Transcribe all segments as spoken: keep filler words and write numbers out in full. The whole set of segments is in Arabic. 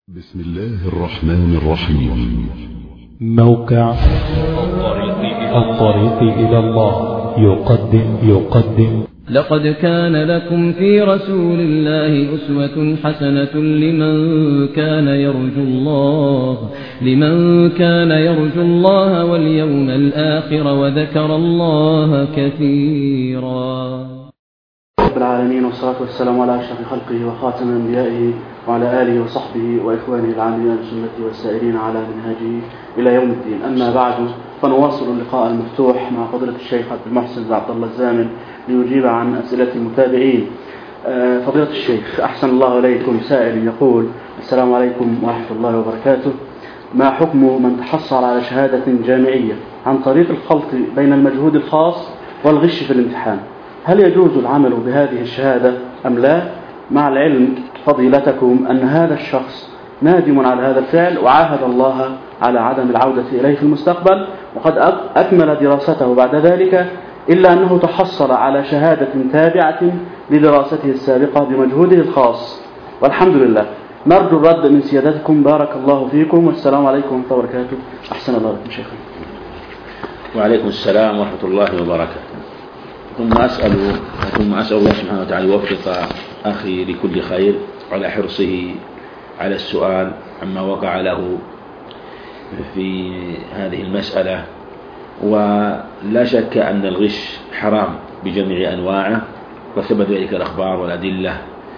بسم الله الرحمن الرحيم. موقع الطريق إلى الله يقدم يقدم لقد كان لكم في رسول الله أسوة حسنة لمن كان يرجو الله لمن كان يرجو الله واليوم الآخر وذكر الله كثيرا. رب العالمين، والصلاة والسلام على أشرف خلقه وخاتم أنبيائه وعلى آله وصحبه وإخوانه العاملين بسنته والسائرين على منهجه إلى يوم الدين. أما بعد، فنواصل اللقاء المفتوح مع فضيلة الشيخ عبد المحسن بن عبد الله الزامل ليجيب عن أسئلة المتابعين. فضيلة الشيخ، أحسن الله إليكم. سائل يقول: السلام عليكم ورحمة الله وبركاته، ما حكم من تحصل على شهادة جامعية عن طريق الخلط بين المجهود الخاص والغش في الامتحان؟ هل يجوز العمل بهذه الشهادة أم لا؟ مع العلم فضيلتكم أن هذا الشخص نادم على هذا الفعل وعاهد الله على عدم العودة إليه في المستقبل، وقد أكمل دراسته بعد ذلك، إلا أنه تحصل على شهادة تابعة لدراسته السابقة بمجهوده الخاص، والحمد لله. نرجو الرد من سيادتكم، بارك الله فيكم، والسلام عليكم ورحمة الله وبركاته. أحسن الله بكم شيخنا. وعليكم السلام ورحمة الله وبركاته. ثم أسأل ثم أسأل الله سبحانه وتعالى يوفق أخي لكل خير على حرصه على السؤال عما وقع له في هذه المسألة. ولا شك أن الغش حرام بجميع أنواعه، وثبت ذلك الأخبار والأدلة.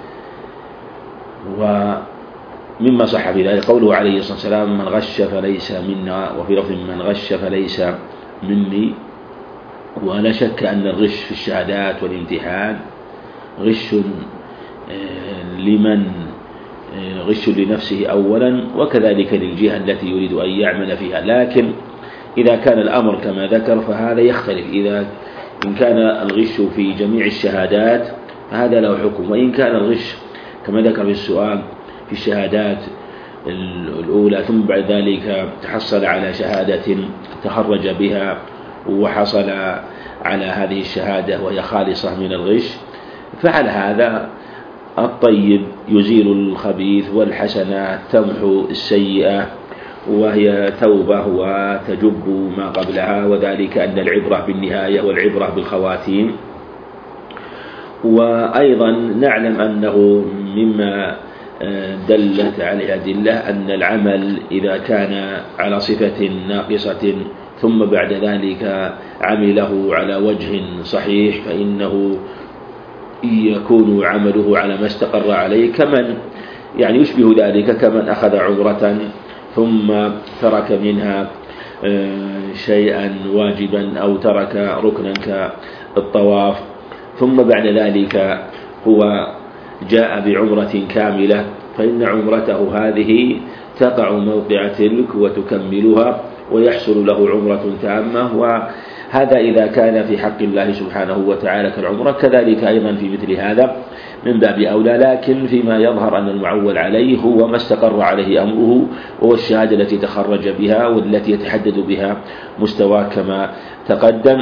ومما صح في ذلك قوله عليه الصلاة والسلام: من غش فليس منا، وفي لفظ: من غش فليس مني. ولا شك أن الغش في الشهادات والامتحان غش لمن غش لنفسه أولا، وكذلك للجهة التي يريد أن يعمل فيها. لكن إذا كان الأمر كما ذكر فهذا يختلف. إذا إن كان الغش في جميع الشهادات فهذا له حكم، وإن كان الغش كما ذكر في السؤال في الشهادات الأولى ثم بعد ذلك تحصل على شهادة تخرج بها وحصل على هذه الشهادة وهي خالصة من الغش، فعلى هذا الطيب يزيل الخبيث، والحسنات تمحو السيئة، وهي توبة وتجب ما قبلها، وذلك أن العبرة بالنهاية والعبرة بالخواتيم. وأيضا نعلم أنه مما دلت عليه أدلة أن العمل إذا كان على صفة ناقصة ثم بعد ذلك عمله على وجه صحيح فإنه يكون عمله على ما استقر عليه، كمن يعني يشبه ذلك كمن أخذ عمرة ثم ترك منها شيئا واجبا أو ترك ركنا كالطواف، ثم بعد ذلك هو جاء بعمرة كاملة، فإن عمرته هذه تقع موقع تلك وتكملها ويحصل له عمرة تامة. وهذا إذا كان في حق الله سبحانه وتعالى كالعمرة، كذلك أيضا في مثل هذا من باب أولى. لكن فيما يظهر أن المعول عليه هو ما استقر عليه أمره، وهو الشهادة التي تخرج بها والتي يتحدد بها مستوى كما تقدم.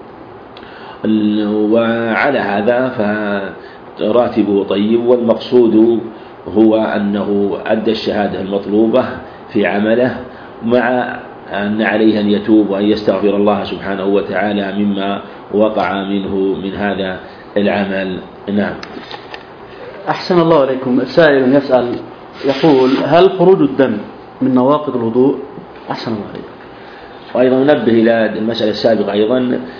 وعلى هذا فراتبه طيب، والمقصود هو أنه أدى الشهادة المطلوبة في عمله، مع أن عليه أن يتوب وأن يستغفر الله سبحانه وتعالى مما وقع منه من هذا العمل. نعم. أحسن الله عليكم. سائل يسأل يقول: هل خروج الدم من نواقض الوضوء؟ أحسن الله عليكم. وأيضا ننبه إلى المسألة السابقة أيضا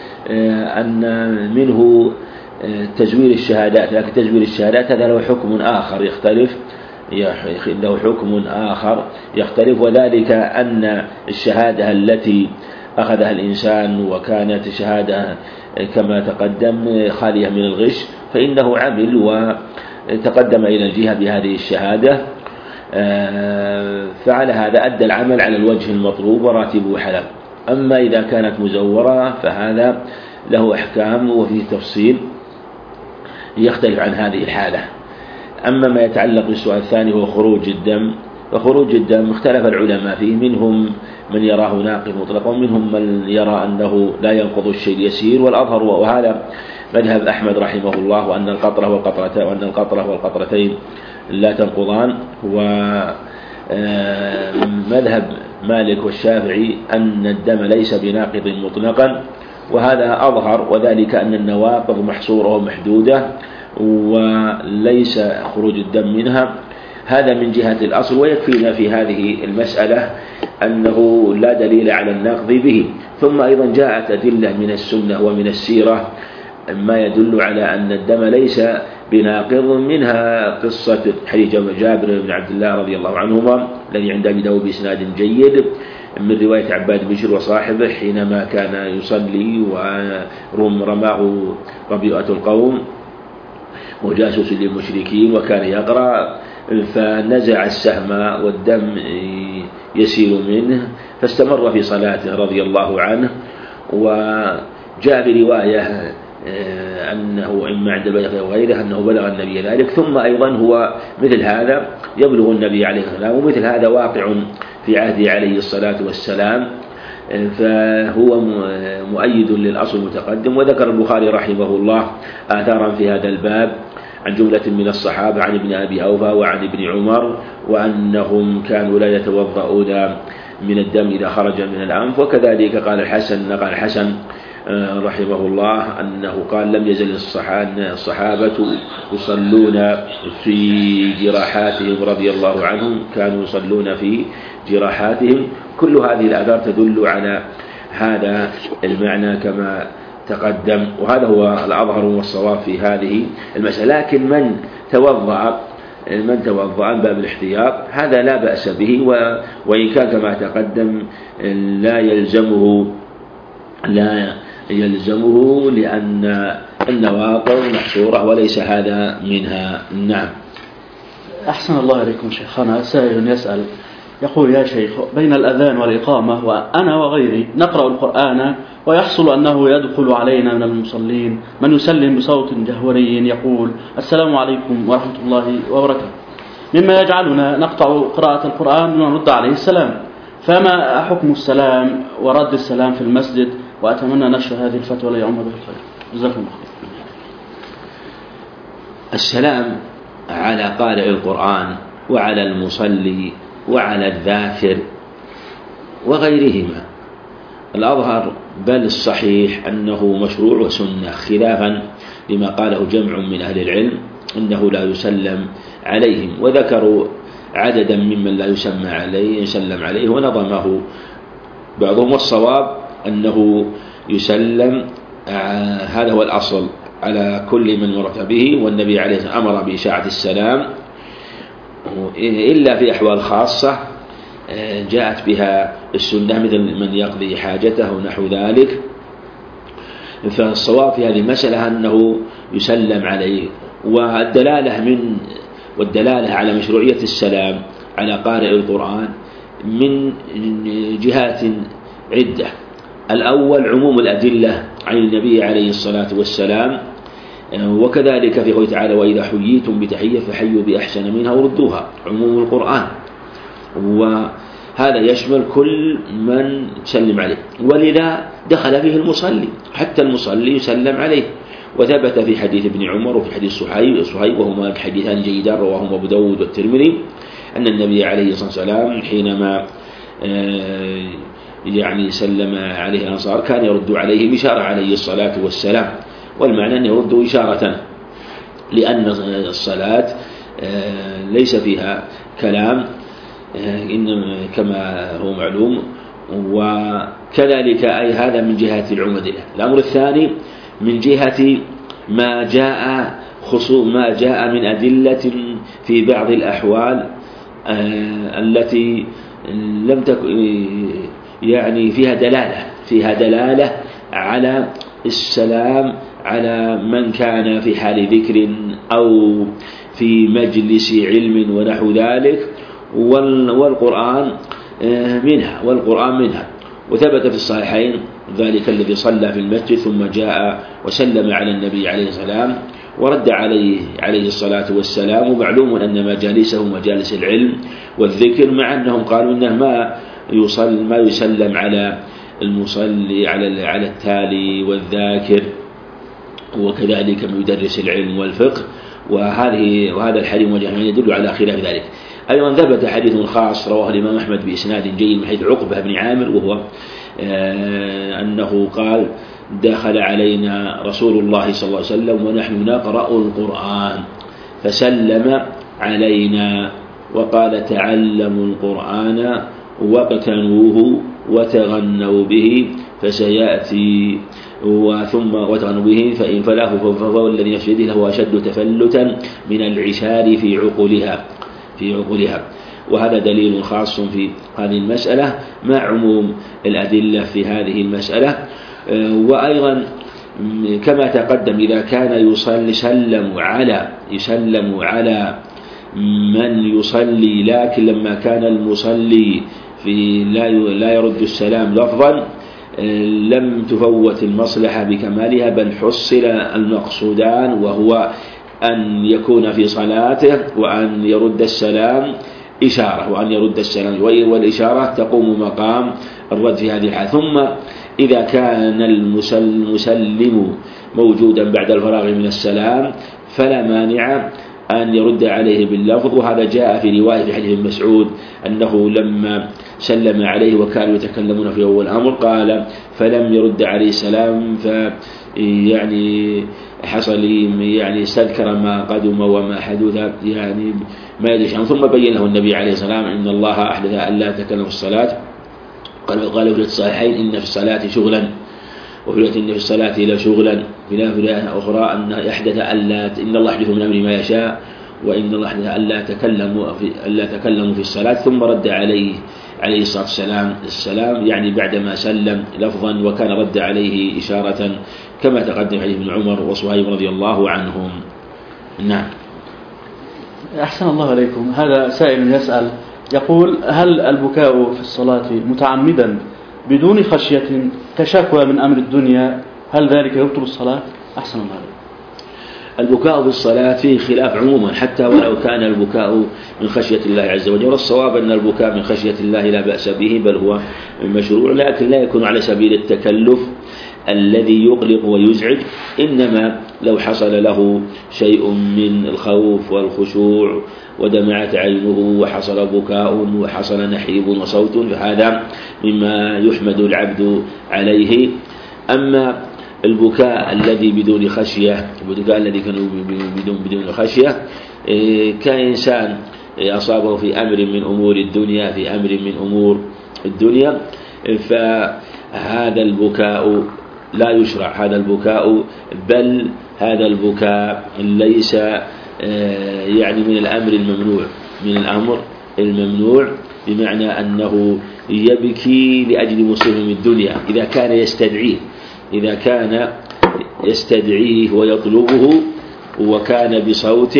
أن منه تزوير الشهادات، لكن تزوير الشهادات هذا له حكم آخر يختلف له حكم آخر يختلف وذلك أن الشهادة التي أخذها الإنسان وكانت شهادة كما تقدم خالية من الغش فإنه عمل وتقدم إلى الجهة بهذه الشهادة، فعلى هذا أدى العمل على الوجه المطلوب وراتبه حلال. أما إذا كانت مزورة فهذا له أحكام وفيه تفصيل يختلف عن هذه الحالة. أما ما يتعلق بالسؤال الثاني هو خروج الدم، فخروج الدم اختلف العلماء فيه، منهم من يراه ناقض مطلقا، ومنهم من يرى أنه لا ينقض الشيء اليسير، والأظهر وهذا مذهب أحمد رحمه الله، وأن القطرة والقطرتين وأن القطرة والقطرتين لا تنقضان. و مذهب مالك والشافعي أن الدم ليس بناقض مطلقا، وهذا أظهر، وذلك أن النواقض محصورة ومحدودة وليس خروج الدم منها. هذا من جهة الأصل. ويكفينا في هذه المسألة أنه لا دليل على النقض به. ثم أيضا جاءت أدلة من السنة ومن السيرة ما يدل على أن الدم ليس بناقض، منها قصة حديث جابر بن عبد الله رضي الله عنهما الذي عند أبي داود بإسناد جيد من رواية عباد بن بشر وصاحبه حينما كان يصلي ورماه ربيعة القوم وجاسوس للمشركين وكان يقرأ فنزع السهم والدم يسيل منه فاستمر في صلاته رضي الله عنه. وجاء برواية أنه إما عند البيهقي وغيره أنه بلغ النبي ذلك. ثم أيضا هو مثل هذا يبلغ النبي عليه الصلاة والسلام، ومثل هذا واقع في عهده عليه الصلاة والسلام، فهو مؤيد للأصل المتقدم. وذكر البخاري رحمه الله آثارا في هذا الباب عن جملة من الصحابة عن ابن أبي أوفى وعن ابن عمر وأنهم كانوا لا يتوضؤون من الدم إذا خرج من الأنف. وكذلك قال الحسن قال الحسن رحمه الله أنه قال لم يزل الصحابة يصلون في جراحاتهم رضي الله عنهم، كانوا يصلون في جراحاتهم. كل هذه الآثار تدل على هذا المعنى كما تقدم، وهذا هو الأظهر والصواب في هذه المسألة. لكن من توضأ من توضأ باب الاحتياط هذا لا بأس به، وإن كان كما تقدم لا يلزمه لا يلزمه لأن النواقض محصورة وليس هذا منها. نعم. أحسن الله إليكم شيخنا. سائل يسأل يقول: يا شيخ، بين الأذان والإقامة وأنا وغيري نقرأ القرآن ويحصل أنه يدخل علينا من المصلين من يسلم بصوت جهوري يقول السلام عليكم ورحمة الله وبركاته، مما يجعلنا نقطع قراءة القرآن ونرد عليه السلام، فما حكم السلام ورد السلام في المسجد؟ وأتمنى نشر هذه الفتوى ليعم به الخير. جزاكم الله خير. السلام على قارئ القرآن وعلى المصلي وعلى الذاكر وغيرهما الأظهر بل الصحيح أنه مشروع وسنة، خلافا لما قاله جمع من أهل العلم أنه لا يسلم عليهم، وذكروا عددا ممن لا يسمى عليه يسلم عليه ونظمه بعضهم. والصواب أنه يسلم، هذا هو الأصل على كل من مرت به، والنبي عليه الصلاة والسلام أمر بإشاعة السلام إلا في أحوال خاصة جاءت بها السنة مثل من يقضي حاجته ونحو ذلك. فالصواب في هذه المسألة أنه يسلم عليه. والدلالة من والدلالة على مشروعية السلام على قارئ القرآن من جهات عدة. الأول عموم الأدلة عن النبي عليه الصلاة والسلام، وكذلك في قوله تعالى وإذا حييتم بتحية فحيوا بأحسن منها وردوها، عموم القرآن، وهذا يشمل كل من سلم عليه، ولذا دخل فيه المصلي، حتى المصلي يسلم عليه. وثبت في حديث ابن عمر وفي حديث صهيب صهيب وهما حديثان جيدان رواهما أبو داود والترمذي أن النبي عليه الصلاة والسلام حينما يعني سلم عليه الأنصار كان يرد عليه إشارة عليه الصلاة والسلام، والمعنى أن يرد إشارة، لأن الصلاة ليس فيها كلام إنما كما هو معلوم. وكذلك أي هذا من جهة العمودية. الأمر الثاني من جهة ما جاء خصوص ما جاء من أدلة في بعض الأحوال التي لم تكن يعني فيها دلالة فيها دلالة على السلام على من كان في حال ذكر أو في مجلس علم ونحو ذلك، والقرآن منها والقرآن منها. وثبت في الصحيحين ذلك الذي صلى في المسجد ثم جاء وسلم على النبي عليه السلام ورد عليه عليه الصلاة والسلام. ومعلوم أن مجالسه مجالس العلم والذكر، مع أنهم قالوا أنه ما يصل ما يسلم على المصلي على على التالي والذاكر، وكذلك من يدرس العلم والفقه، وهذه وهذا الحديث يدل على خلاف ذلك. أيضا ثبت حديث خاص رواه الإمام أحمد بإسناد جيد من حديث عقبة بن عامر، وهو أنه قال: دخل علينا رسول الله صلى الله عليه وسلم ونحن نقرأ القرآن فسلم علينا وقال: تعلموا القرآن واقتنوه وتغنوا به فسيأتي، وثم وتغنوا به فإن فله فهو الذي نفس يده له أشد تفلتا من العشار في عقولها في عقولها وهذا دليل خاص في هذه المسألة مع عموم الأدلة في هذه المسألة. وأيضا كما تقدم إذا كان يصلي يسلم على يسلم على من يصلي، لكن لما كان المصلي في لا لا يرد السلام لفظا لم تفوت المصلحة بكمالها، بل حصل المقصودان، وهو أن يكون في صلاته وأن يرد السلام إشارة وأن يرد السلام والإشارة تقوم مقام الرد في هذه الحالة. ثم إذا كان المسلم موجودا بعد الفراغ من السلام فلا مانع أن يرد عليه باللفظ، وهذا جاء في رواية في حديث مسعود أنه لما سلم عليه وكانوا يتكلمون في أول الأمر قال فلم يرد عليه السلام، فيعني حصل يعني استذكر ما قدم وما حدث يعني ما يدري عنه. ثم بين له النبي عليه السلام أن الله أحدث أن لا تكلم في الصلاة، قال قال في الصحيحين إن في الصلاة شغلا، وفي إن في الصلاة لا شغلا، في آية أخرى أن يحدث ألا إن الله يحدث من أمر ما يشاء، وإن الله يحدث ألا تكلموا في ألا تكلموا في الصلاة. ثم رد عليه عليه الصلاة والسلام السلام يعني بعدما سلم لفظا، وكان رد عليه إشارة كما تقدم حديث ابن عمر وصهيب رضي الله عنهم. نعم. أحسن الله عليكم. هذا سائل يسأل يقول: هل البكاء في الصلاة متعمدا بدون خشية كشكوى من أمر الدنيا هل ذلك يبطل الصلاة؟ أحسن الله عليكم. البكاء في الصلاة فيه خلاف عموما، حتى ولو كان البكاء من خشية الله عز وجل، والصواب أن البكاء من خشية الله لا بأس به، بل هو مشروع، لكن لا يكون على سبيل التكلف الذي يقلق ويزعج، إنما لو حصل له شيء من الخوف والخشوع ودمعت عينه وحصل بكاء وحصل نحيب وصوت فهذا مما يحمد العبد عليه. أما البكاء الذي بدون خشية، البكاء الذي كان بدون بدون خشية كإنسان أصابه في أمر من أمور الدنيا في أمر من أمور الدنيا فهذا البكاء لا يشرع، هذا البكاء بل هذا البكاء ليس يعني من الأمر الممنوع من الأمر الممنوع بمعنى أنه يبكي لأجل مصيبة من الدنيا إذا كان يستدعيه إذا كان يستدعيه ويطلبه وكان بصوت،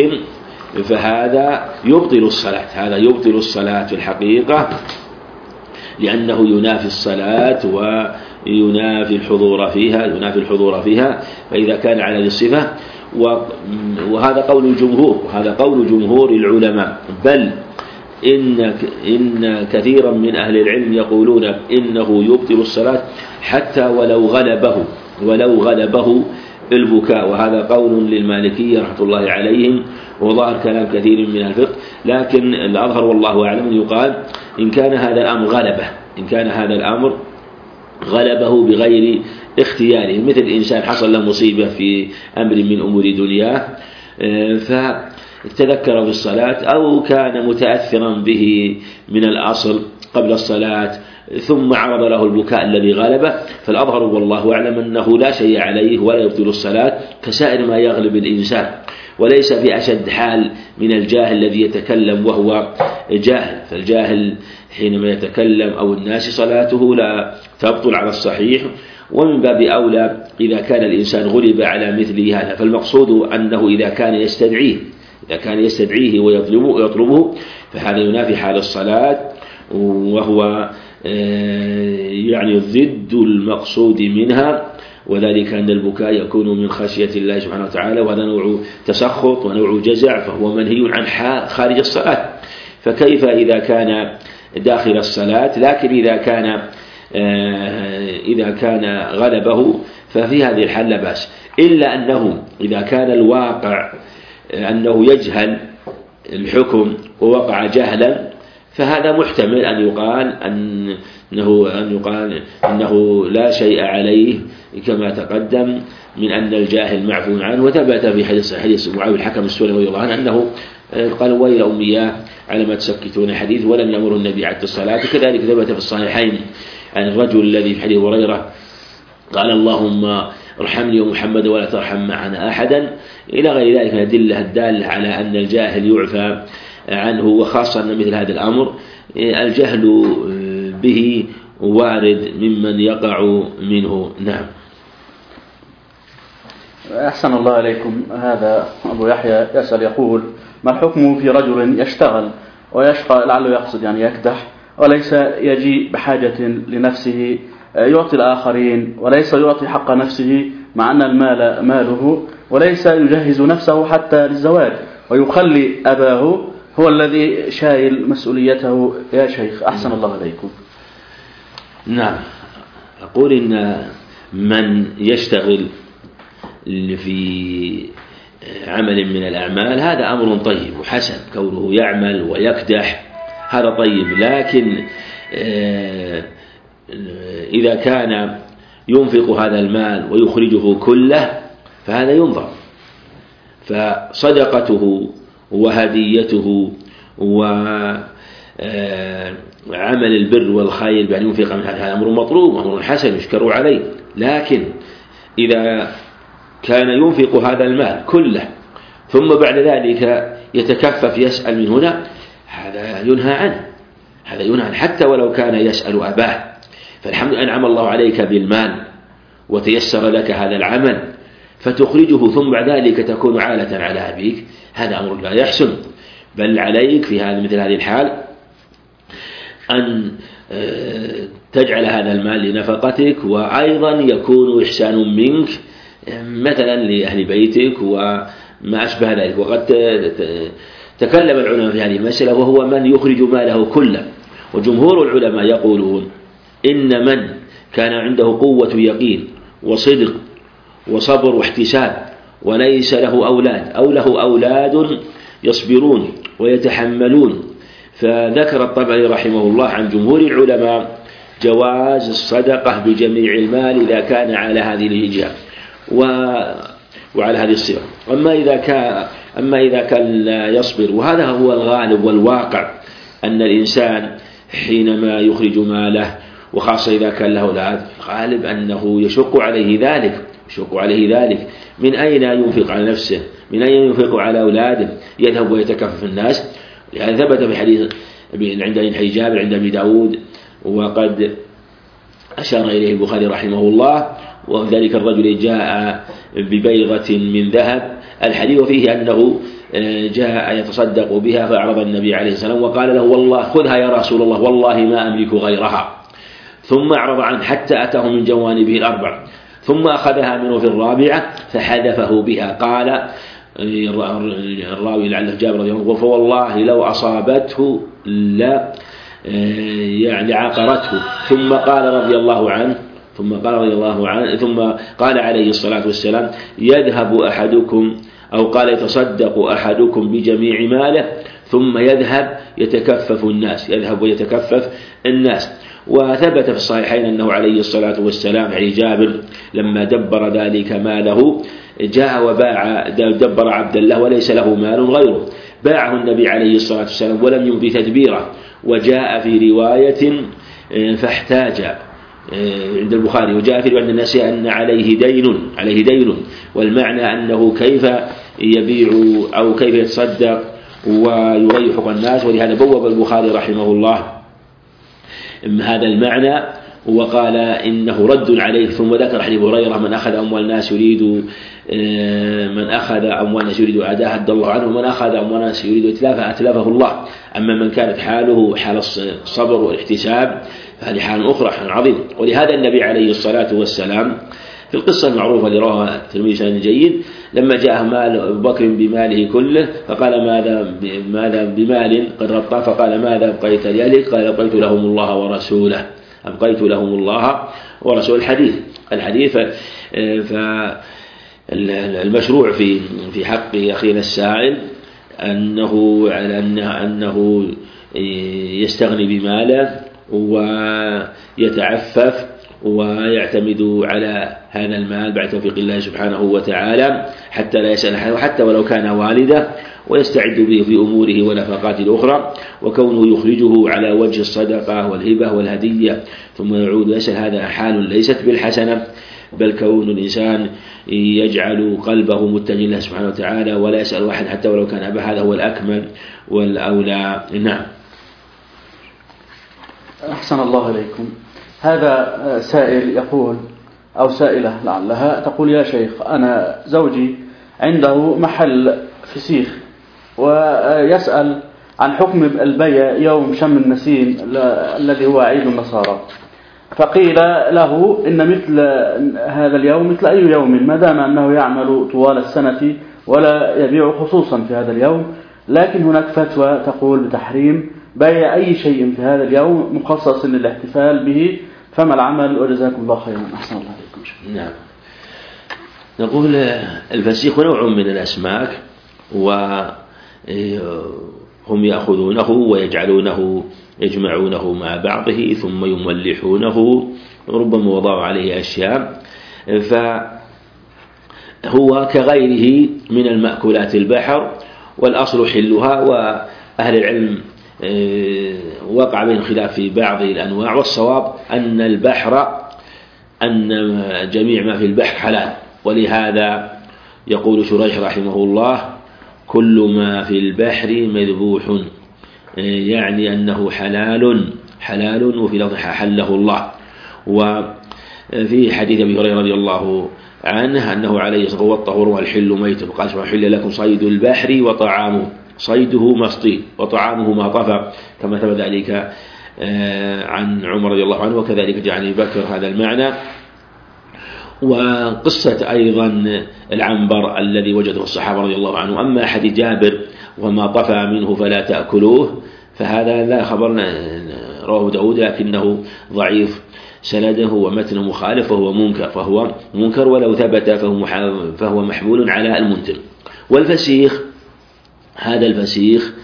فهذا يبطل الصلاة هذا يبطل الصلاة في الحقيقة، لأنه ينافي الصلاة وينافي الحضور فيها ينافي الحضور فيها فإذا كان على هذه الصفة، وهذا قول الجمهور وهذا قول جمهور العلماء، بل إن إن كثيرا من أهل العلم يقولون إنه يبطل الصلاة حتى ولو غلبه ولو غلبه البكاء، وهذا قول للمالكية رحمة الله عليهم وظاهر كلام كثير من الفقه، لكن الأظهر والله أعلم يقال إن كان هذا الأمر غلبه إن كان هذا الأمر غلبه بغير اختياره، مثل إنسان حصل له مصيبة في أمر من أمور دنياه فتذكر في الصلاة أو كان متأثرا به من الأصل قبل الصلاة ثم عرض له البكاء الذي غلبه، فالأظهر والله أعلم أنه لا شيء عليه ولا يبطل الصلاة كسائر ما يغلب الإنسان، وليس في أشد حال من الجاهل الذي يتكلم وهو جاهل، فالجاهل حينما يتكلم أو الناس صلاته لا تبطل على الصحيح، ومن باب أولى إذا كان الإنسان غلب على مثل هذا، فالمقصود أنه إذا كان يستدعيه إذا كان يستدعيه ويطلبه, ويطلبه فهذا ينافي حال الصلاة، وهو يعني ضد المقصود منها، وذلك أن البكاء يكون من خشية الله سبحانه وتعالى، وهذا نوع تسخط ونوع جزع فهو منهي عن خارج الصلاة، فكيف إذا كان داخل الصلاة؟ لكن إذا كان إذا كان غلبه ففي هذه الحال لا بأس، إلا أنه إذا كان الواقع أنه يجهل الحكم ووقع جهلا فهذا محتمل أن يقال أنه أن يقال أنه لا شيء عليه كما تقدم من أن الجاهل معفو عنه. وثبت في حديث حديث معاوية الحكم السلمي رضي الله عنه أنه قال ويل أمي على ما تسكتون حديث ولم يأمر النبي عن الصلاة. وكذلك ثبت في الصحيحين عن الرجل الذي في حديث هريرة قال اللهم ارحمني ومحمد ولا ترحم معنا أحدا إلى غير ذلك من الأدلة الدالة على أن الجاهل يعفى عنه. وخاصة أن مثل هذا الأمر الجهل به وارد ممن يقع منه. نعم. أحسن الله إليكم. هذا أبو يحيى يسأل يقول ما الحكم في رجل يشتغل ويشقى لعله يقصد يعني يكدح وليس يجي بحاجة لنفسه يعطي الآخرين وليس يعطي حق نفسه مع أن المال ماله وليس يجهز نفسه حتى للزواج ويخلي أباه هو الذي شايل مسؤوليته يا شيخ أحسن الله عليكم. نعم. أقول إن من يشتغل في عمل من الأعمال هذا أمر طيب وحسن كونه يعمل ويكدح هذا طيب. لكن إذا كان ينفق هذا المال ويخرجه كله فهذا ينظر. فصدقته وهديته وعمل البر والخير بأن ينفق من هذا أمر مطلوب وأمر حسن يشكر عليه. لكن إذا كان ينفق هذا المال كله ثم بعد ذلك يتكفف يسأل من هنا هذا ينهى عنه هذا ينهى عنه حتى ولو كان يسأل أباه. فالحمد أنعم الله عليك بالمال وتيسر لك هذا العمل فتخرجه ثم بعد ذلك تكون عالة على أبيك هذا أمر لا يحسن. بل عليك في هذا مثل هذه الحال أن تجعل هذا المال لنفقتك وأيضا يكون إحسان منك مثلا لأهل بيتك وما أشبه ذلك. وقد تكلم العلماء في هذه المسألة وهو من يخرج ماله كله. وجمهور العلماء يقولون إن من كان عنده قوة يقين وصدق وصبر واحتساب وليس له أولاد أو له أولاد يصبرون ويتحملون. فذكر الطبري رحمه الله عن جمهور العلماء جواز الصدقة بجميع المال إذا كان على هذه الهجة وعلى هذه الصفة. أما إذا كان أما إذا كان لا يصبر وهذا هو الغالب والواقع أن الإنسان حينما يخرج ماله وخاصة إذا كان له أولاد غالب أنه يشق عليه ذلك يشق عليه ذلك من أين ينفق على نفسه من أين ينفق على أولاده يذهب ويتكفف الناس. لهذا ثبت في حديث عند حديث جابر عند أبي داود وقد أشار إليه البخاري رحمه الله وذلك الرجل جاء ببيضة من ذهب الحديث فيه أنه جاء يتصدق بها فأعرض النبي عليه السلام وقال له والله خذها يا رسول الله والله ما أملك غيرها. ثم أعرض عنه حتى أتاه من جوانبه الأربع ثم أخذها منه في الرابعة فحذفه بها. قال الراوي لعله جابر رضي الله عنه فوالله لو أصابته لا يعني عاقرته. ثم قال رضي الله عنه ثم قال رضي الله عنه ثم قال عليه الصلاة والسلام يذهب أحدكم أو قال يتصدق أحدكم بجميع ماله ثم يذهب يتكفف الناس يذهب ويتكفف الناس. وثبت في الصحيحين أنه عليه الصلاة والسلام علي جابر لما دبر ذلك ماله جاء وباع دبر عبد الله وليس له مال غيره باعه النبي عليه الصلاة والسلام ولم يمضي تدبيره. وجاء في رواية فاحتاج عند البخاري وجاء في رواية الناس أن عليه دين عليه دين والمعنى أنه كيف يبيع أو كيف يتصدق ويريح الناس. ولهذا بوب البخاري رحمه الله هذا المعنى وقال إنه رد عليه. ثم ذكر حديث هريرة من أخذ أموال الناس يريد من أخذ أموال الناس يريد أداء أدى الله عنه ومن أخذ أموال الناس يريد إتلافها أتلفه الله. أما من كانت حاله حال الصبر والاحتساب فهذه حال أخرى حال عظيم. ولهذا النبي عليه الصلاة والسلام في القصة المعروفة اللي رواها الترمذي بسند جيد لما جاء مال أبو بكر بماله كله فقال ماذا ماذا بمال قد غطى فقال ماذا أبقيت لأهلك قال أبقيت لهم الله ورسوله أبقيت لهم الله ورسول الحديث الحديث فالمشروع في في حق أخينا السائل أنه على أنه, أنه يستغني بماله ويتعفف ويعتمد على هذا المال بعد توفيق الله سبحانه وتعالى حتى لا يسأل أحد حتى ولو كان والده، ويستعد به في أموره ونفقات الأخرى. وكونه يخرجه على وجه الصدقة والهبة والهدية ثم يعود يسأل هذا حال ليست بالحسنة، بل كون الإنسان يجعل قلبه متجها لله سبحانه وتعالى ولا يسأل أحد حتى ولو كان أبا، هذا هو الأكمل والأولى. نعم. أحسن الله إليكم. هذا سائل يقول أو سائلة لعلها تقول: يا شيخ، أنا زوجي عنده محل فسيخ ويسأل عن حكم البيع يوم شم النسيم الذي هو عيد النصارى، فقيل له إن مثل هذا اليوم مثل أي يوم ما دام أنه يعمل طوال السنة ولا يبيع خصوصا في هذا اليوم، لكن هناك فتوى تقول بتحريم بيع أي شيء في هذا اليوم مخصص للاحتفال به، فما العمل؟ وجزاكم الله خيرا. أحسن الله عليكم. نعم. نقول الفسيخ نوع من الأسماك، وهم يأخذونه ويجعلونه يجمعونه مع بعضه ثم يملحونه، ربما وضعوا عليه أشياء، فهو كغيره من المأكولات البحر، والأصل حلها. وأهل العلم وقع بين خلاف في بعض الأنواع، والصواب أن البحر أن جميع ما في البحر حلال. ولهذا يقول شريح رحمه الله: كل ما في البحر مذبوح، يعني أنه حلال حلال وفي لفظ حله الله. وفي حديث أبي هريرة رضي الله عنه أنه عليه الصلاة والسلام: والطهور والحل ميت، وقال سبحانه: حل لكم صيد البحر وطعامه، صيده ما اصطيد وطعامه ما طفى، كما ثبت ذلك عن عمر رضي الله عنه، وكذلك جاء عن أبي بكر هذا المعنى. وقصة أيضا العنبر الذي وجده الصحابة رضي الله عنه. أما حديث جابر: وما طفى منه فلا تأكلوه، فهذا لا خبرنا رواه داود لكنه ضعيف سنده ومتنه مخالف وهو منكر، فهو منكر ولو ثبت فهو, فهو محمول على المنتن. والفسيخ، هذا الفسيخ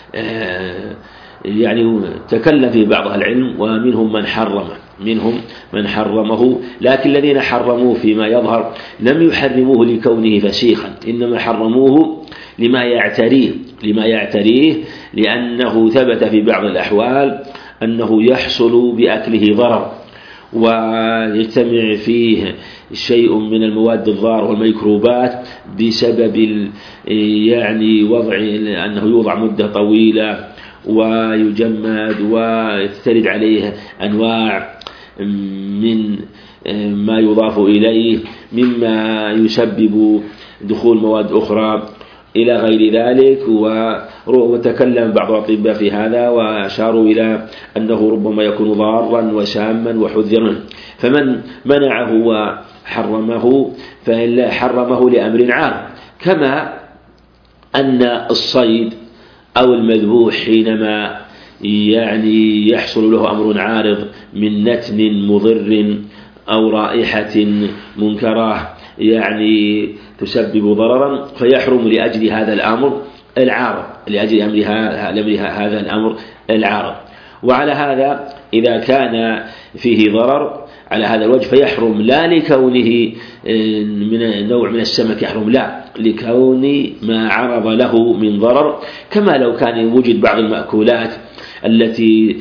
يعني تكلم في بعض العلم ومنهم من حرمه منهم من حرمه لكن الذين حرموه فيما يظهر لم يحرموه لكونه فسيخا، إنما حرموه لما يعتريه لما يعتريه لأنه ثبت في بعض الأحوال أنه يحصل بأكله ضرر، ويجتمع فيه شيء من المواد الضارة والميكروبات بسبب يعني وضع أنه يوضع مدة طويلة ويجمد ويسترد عليه أنواع من ما يضاف إليه مما يسبب دخول مواد أخرى إلى غير ذلك. وتكلم بعض الأطباء في هذا وأشاروا إلى أنه ربما يكون ضارا وساما وحذرا، فمن منعه وحرمه فإلا حرمه لأمر عام. كما أن الصيد أو المذبوح حينما يعني يحصل له أمر عارض من نتن مضر أو رائحة منكرة يعني تسبب ضررا فيحرم لأجل هذا الأمر العارض لأجل أمرها هذا الأمر العارض. وعلى هذا إذا كان فيه ضرر على هذا الوجه فيحرم لا لكونه من نوع من السمك يحرم، لا لكون ما عرض له من ضرر، كما لو كان وجد بعض المأكولات التي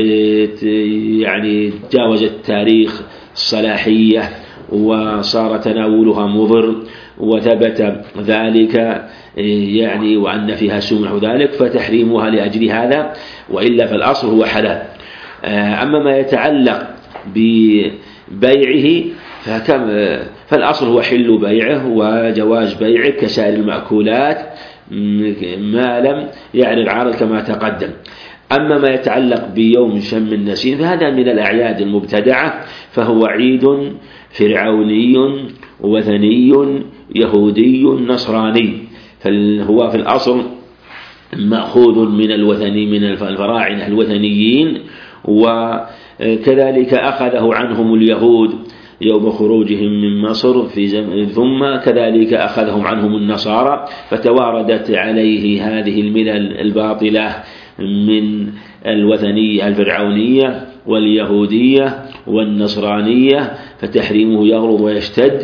يعني جاوزت تاريخ الصلاحية وصار تناولها مضر وثبت ذلك يعني وأن فيها سم نحو ذلك فتحريمها لأجل هذا، وإلا فالأصل هو حلال. أما ما يتعلق ببيعه فكم فالأصل هو حل بيعه وجواز بيعه كسائر المأكولات ما لم يعرض عارض كما تقدم. أما ما يتعلق بيوم شم النسيم فهذا من الأعياد المبتدعة، فهو عيد فرعوني وثني يهودي نصراني، فهو في الأصل مأخوذ من الوثني من الفراعنة الوثنيين، وكذلك أخذه عنهم اليهود يوم خروجهم من مصر في زمن، ثم كذلك أخذهم عنهم النصارى، فتواردت عليه هذه الملل الباطلة من الوثنية الفرعونية واليهودية والنصرانية، فتحريمه يغلظ ويشتد،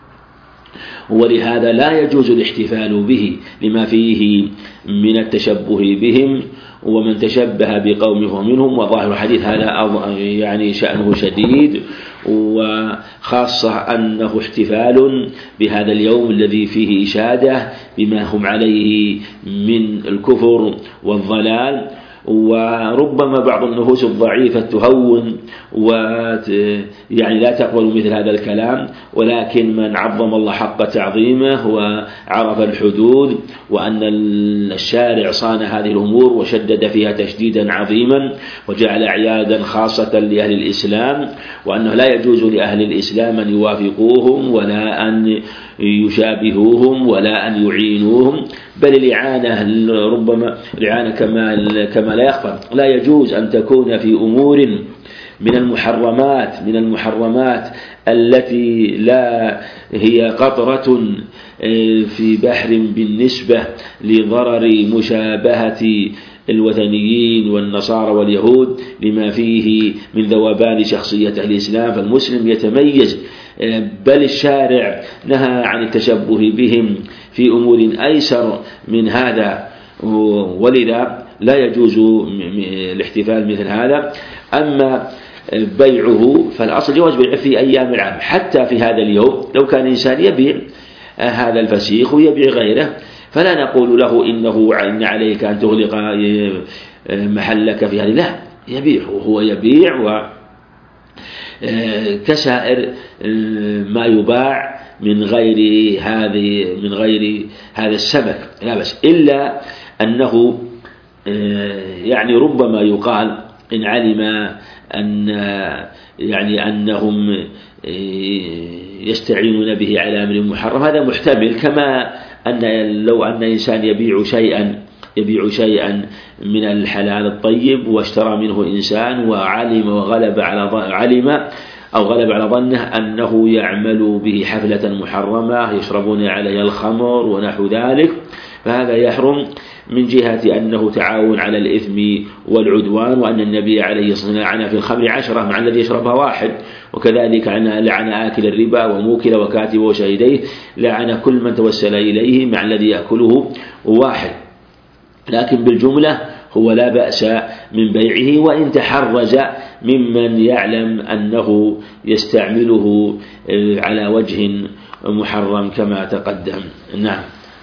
ولهذا لا يجوز الاحتفال به لما فيه من التشبه بهم، ومن تشبه بقوم فهو منهم. وظاهر الحديث هذا يعني شأنه شديد، وخاصة أنه احتفال بهذا اليوم الذي فيه إشادة بما هم عليه من الكفر والضلال. وربما بعض النفوس الضعيفة تهون ويعني لا تقبل مثل هذا الكلام، ولكن من عظم الله حق تعظيمه وعرف الحدود وأن الشارع صان هذه الأمور وشدد فيها تشديدا عظيما وجعل أعيادا خاصة لأهل الإسلام، وأنه لا يجوز لأهل الإسلام أن يوافقوهم ولا أن يشابهوهم ولا أن يعينوهم، بل الإعانة ربما الإعانة كما كما لا يخفى لا يجوز أن تكون في أمور من المحرمات من المحرمات التي لا هي قطرة في بحر بالنسبة لضرر مشابهة الوثنيين والنصارى واليهود لما فيه من ذوبان شخصية الإسلام. فالمسلم يتميز، بل الشارع نهى عن التشبه بهم في أمور أيسر من هذا، ولذا لا يجوز الاحتفال مثل هذا. أما بيعه فالأصل جواز بيعه في أيام العام، حتى في هذا اليوم لو كان إنسان يبيع هذا الفسيخ ويبيع غيره فلا نقول له إنه إن عليك أن تغلق محلك في هذه، لا، يبيع وهو يبيع و كسائر ما يباع من غير هذه من غير هذا السمك لا بس، إلا أنه يعني ربما يقال إن علم أن يعني أنهم يستعينون به على أمر محرم، هذا محتمل، كما أن لو أن إنسان يبيع شيئا يبيع شيئا من الحلال الطيب واشترى منه إنسان وعلم وغلب على علم أو غلب على ظنه أنه يعمل به حفلة محرمة يشربون عليها الخمر ونحو ذلك، فهذا يحرم من جهة أنه تعاون على الإثم والعدوان، وأن النبي عليه الصلاة والسلام لعن في الخمر عشرة مع الذي يشربها واحد، وكذلك لعن آكل الربا وموكل وكاتب وشهيديه، لعن كل من توسل إليه مع الذي يأكله واحد. لكن بالجملة هو لا بأس من بيعه، وإن تحرز ممن يعلم أنه يستعمله على وجه محرم كما تقدم. نعم.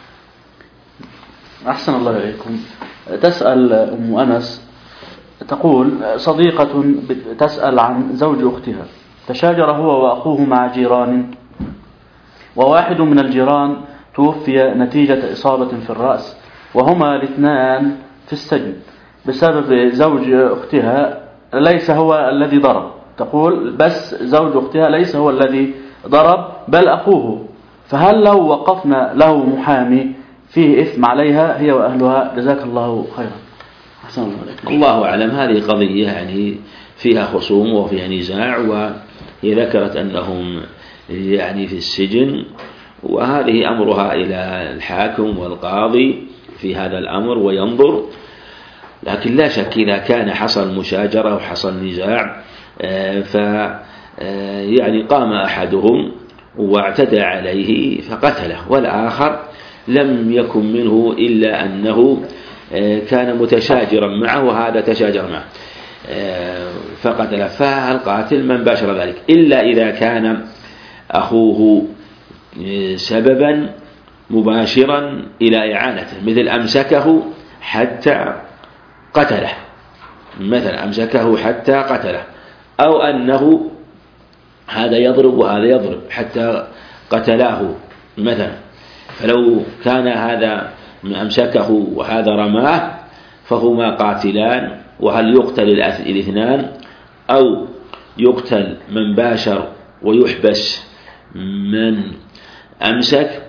أحسن الله إليكم. تسأل أم أنس تقول: صديقة تسأل عن زوج أختها، تشاجر هو وأخوه مع جيران، وواحد من الجيران توفي نتيجة إصابة في الرأس، وهما الاثنان في السجن بسبب زوج أختها ليس هو الذي ضرب. تقول بس زوج أختها ليس هو الذي ضرب بل أخوه، فهل لو وقفنا له محامي فيه إثم عليها هي وأهلها؟ جزاك الله خيرا. أحسن الله عليكم. الله أعلم. هذه قضية يعني فيها خصوم وفيها نزاع، وهي ذكرت أنهم يعني في السجن، وهذه أمرها إلى الحاكم والقاضي في هذا الأمر وينظر. لكن لا شك إذا كان حصل مشاجرة وحصل نزاع ف يعني قام أحدهم واعتدى عليه فقتله، والآخر لم يكن منه إلا أنه كان متشاجرا معه وهذا تشاجر معه فقتله، فالقاتل من باشر ذلك، إلا إذا كان أخوه سببا مباشرا إلى إعانته، مثل أمسكه حتى قتله، مثلا أمسكه حتى قتله، أو أنه هذا يضرب وهذا يضرب حتى قتلاه مثلا. فلو كان هذا أمسكه وهذا رماه فهما قاتلان، وهل يقتل الاثنان أو يقتل من باشر ويحبس من أمسك؟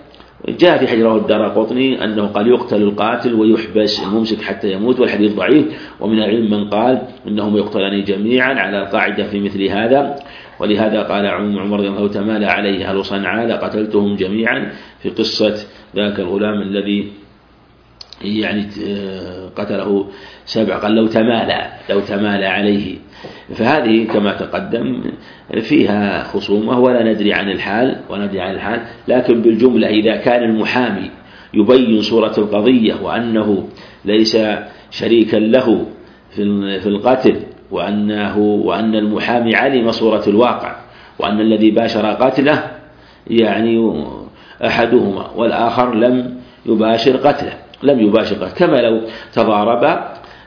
جاء في حجره الدارقطني أنه قال يقتل القاتل ويحبس الممسك حتى يموت، والحديث ضعيف. ومن العلم من قال إنهم يقتلان جميعا على القاعدة في مثل هذا، ولهذا قال عمر رضي الله تمالى عليه أهل صنعاء لقتلتهم جميعا في قصة ذاك الغلام الذي يعني قتله سبع، قال لو تمالى لو تمالى عليه. فهذه كما تقدم فيها خصومة ولا ندري عن الحال ولا ندري عن الحال لكن بالجملة إذا كان المحامي يبين صورة القضية وأنه ليس شريكا له في القتل، وأنه وأن المحامي علم صورة الواقع، وأن الذي باشر قتله يعني أحدهما والآخر لم يباشر قتله لم يباشر قتله كما لو تضارب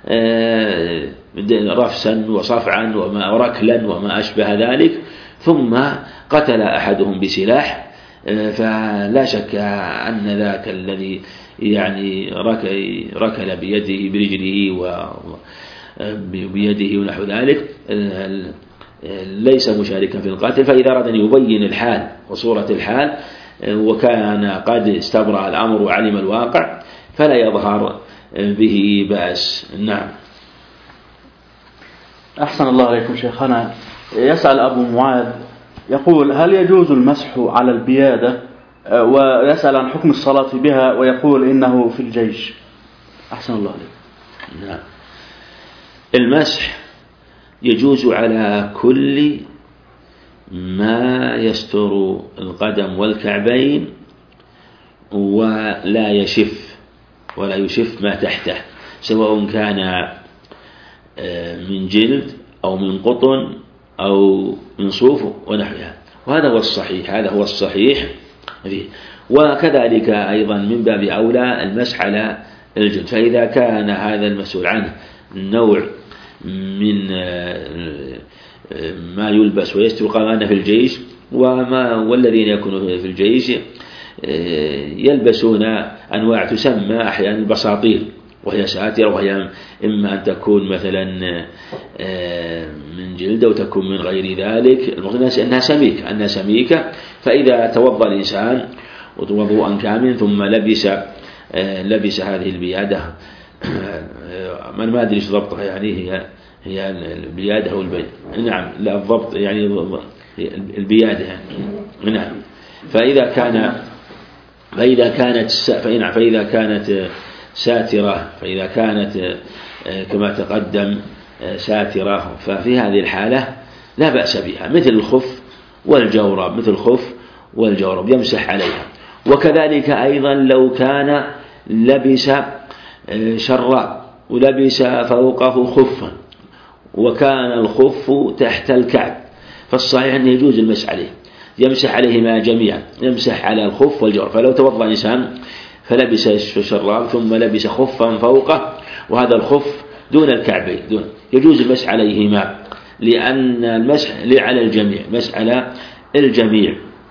رفسا وصفعا وما وركلا وما أشبه ذلك، ثم قتل أحدهم بسلاح، فلا شك أن ذاك الذي يعني ركل بيده برجله وبيده ونحو ذلك ليس مشاركا في القتل. فإذا أراد أن يبين الحال وصورة الحال وكان قد استبرأ الأمر وعلم الواقع فلا يظهر به بأس. نعم. أحسن الله عليكم شيخنا. يسأل أبو معاذ يقول هل يجوز المسح على البيادة، ويسأل عن حكم الصلاة بها ويقول إنه في الجيش. أحسن الله عليكم. نعم. المسح يجوز على كل ما يستر القدم والكعبين ولا يشف ولا يشف ما تحته، سواء كان من جلد أو من قطن أو من صوف ونحوها، وهذا هو الصحيح هذا هو الصحيح فيه. وكذلك أيضا من باب أولى المسح على الجلد، فإذا كان هذا المسؤول عنه نوع من ما يلبس ويستر القدم في الجيش، وما والذين يكونوا في الجيش يلبسون أنواع تسمى أحيانا البساطيل، وهي ساترة، وهي إما أن تكون مثلا من جلد أو تكون من غير ذلك، المقصود أنها سميكة أنها سميكة فإذا توضأ الإنسان وضوءا كاملا ثم لبس لبس هذه البيادة، من ما أدري إيش ضبطها، يعني هي هي البيادة أو البيد، نعم لا الضبط يعني البيادة يعني. نعم. فإذا كان فإذا كانت فإذا كانت ساترة فإذا كانت كما تقدم ساترة ففي هذه الحالة لا بأس بها، مثل الخف والجورب مثل الخف والجورب يمسح عليها. وكذلك أيضا لو كان لبس شراب ولبس فوقه خفا وكان الخف تحت الكعب فالصحيح أنه يجوز المسح عليه، يمسح عليهما جميعا، يمسح على الخف والجورب. فلو توضأ إنسان فلبس شراب ثم لبس خفا فوقه وهذا الخف دون الكعبين دون يجوز المسح عليهما، لأن المسح على الجميع مسح على الجميع،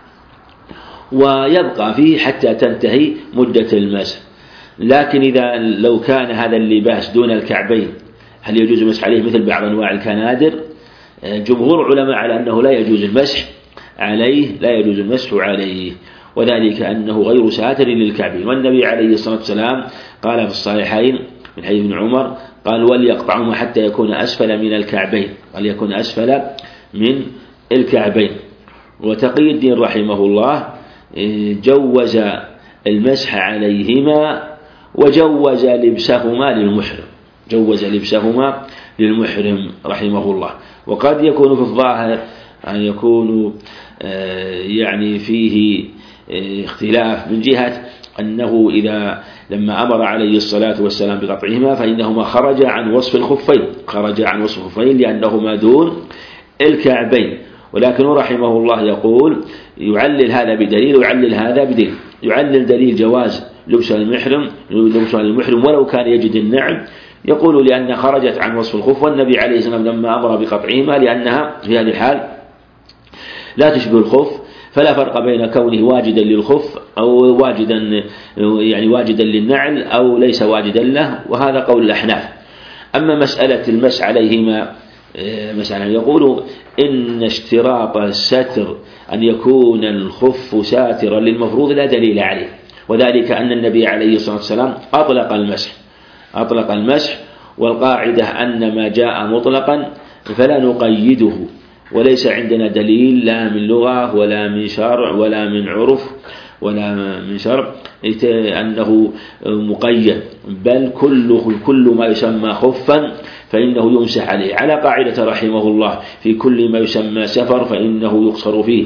ويبقى فيه حتى تنتهي مدة المسح. لكن إذا لو كان هذا اللباس دون الكعبين هل يجوز المسح عليه مثل بعض أنواع الكنادر؟ جمهور العلماء على أنه لا يجوز المسح عليه لا يجوز المسح عليه، وذلك أنه غير ساتر للكعبين. والنبي عليه الصلاة والسلام قال في الصحيحين من حديث ابن عمر قال وليقطعهما حتى يكون أسفل من الكعبين قال يكون أسفل من الكعبين. وتقي الدين رحمه الله جوز المسح عليهما وجوز لبسهما للمحرم جوز لبسهما للمحرم رحمه الله. وقد يكون في الظاهر أن يكون يعني فيه اختلاف من جهة أنه إذا لما أمر عليه الصلاة والسلام بقطعهما فإنهما خرج عن وصف الخفين خرج عن وصف الخفين لأنهما دون الكعبين. ولكن رحمه الله يقول يعلل هذا بدليل ويعلل هذا بدليل. يعلل دليل جواز لبس المحرم لبس المحرم ولو كان يجد النعم، يقول لأن خرجت عن وصف الخف، والنبي عليه الصلاة والسلام لما أمر بقطعهما لأنها في هذه الحال لا تشبه الخف، فلا فرق بين كونه واجدا للخف أو واجدا يعني واجدا للنعل أو ليس واجدا له، وهذا قول الأحناف. أما مسألة المسح عليهما مثلا يقول إن اشتراط الستر أن يكون الخف ساترا للمفروض لا دليل عليه، وذلك أن النبي عليه الصلاة والسلام أطلق المسح أطلق المسح والقاعدة أن ما جاء مطلقا فلا نقيده، وليس عندنا دليل لا من لغة ولا من شرع ولا من عرف ولا من شرع أنه مقيد، بل كل كل ما يسمى خفا فإنه يمسح عليه، على قاعدة رحمه الله في كل ما يسمى سفر فإنه يقصر فيه.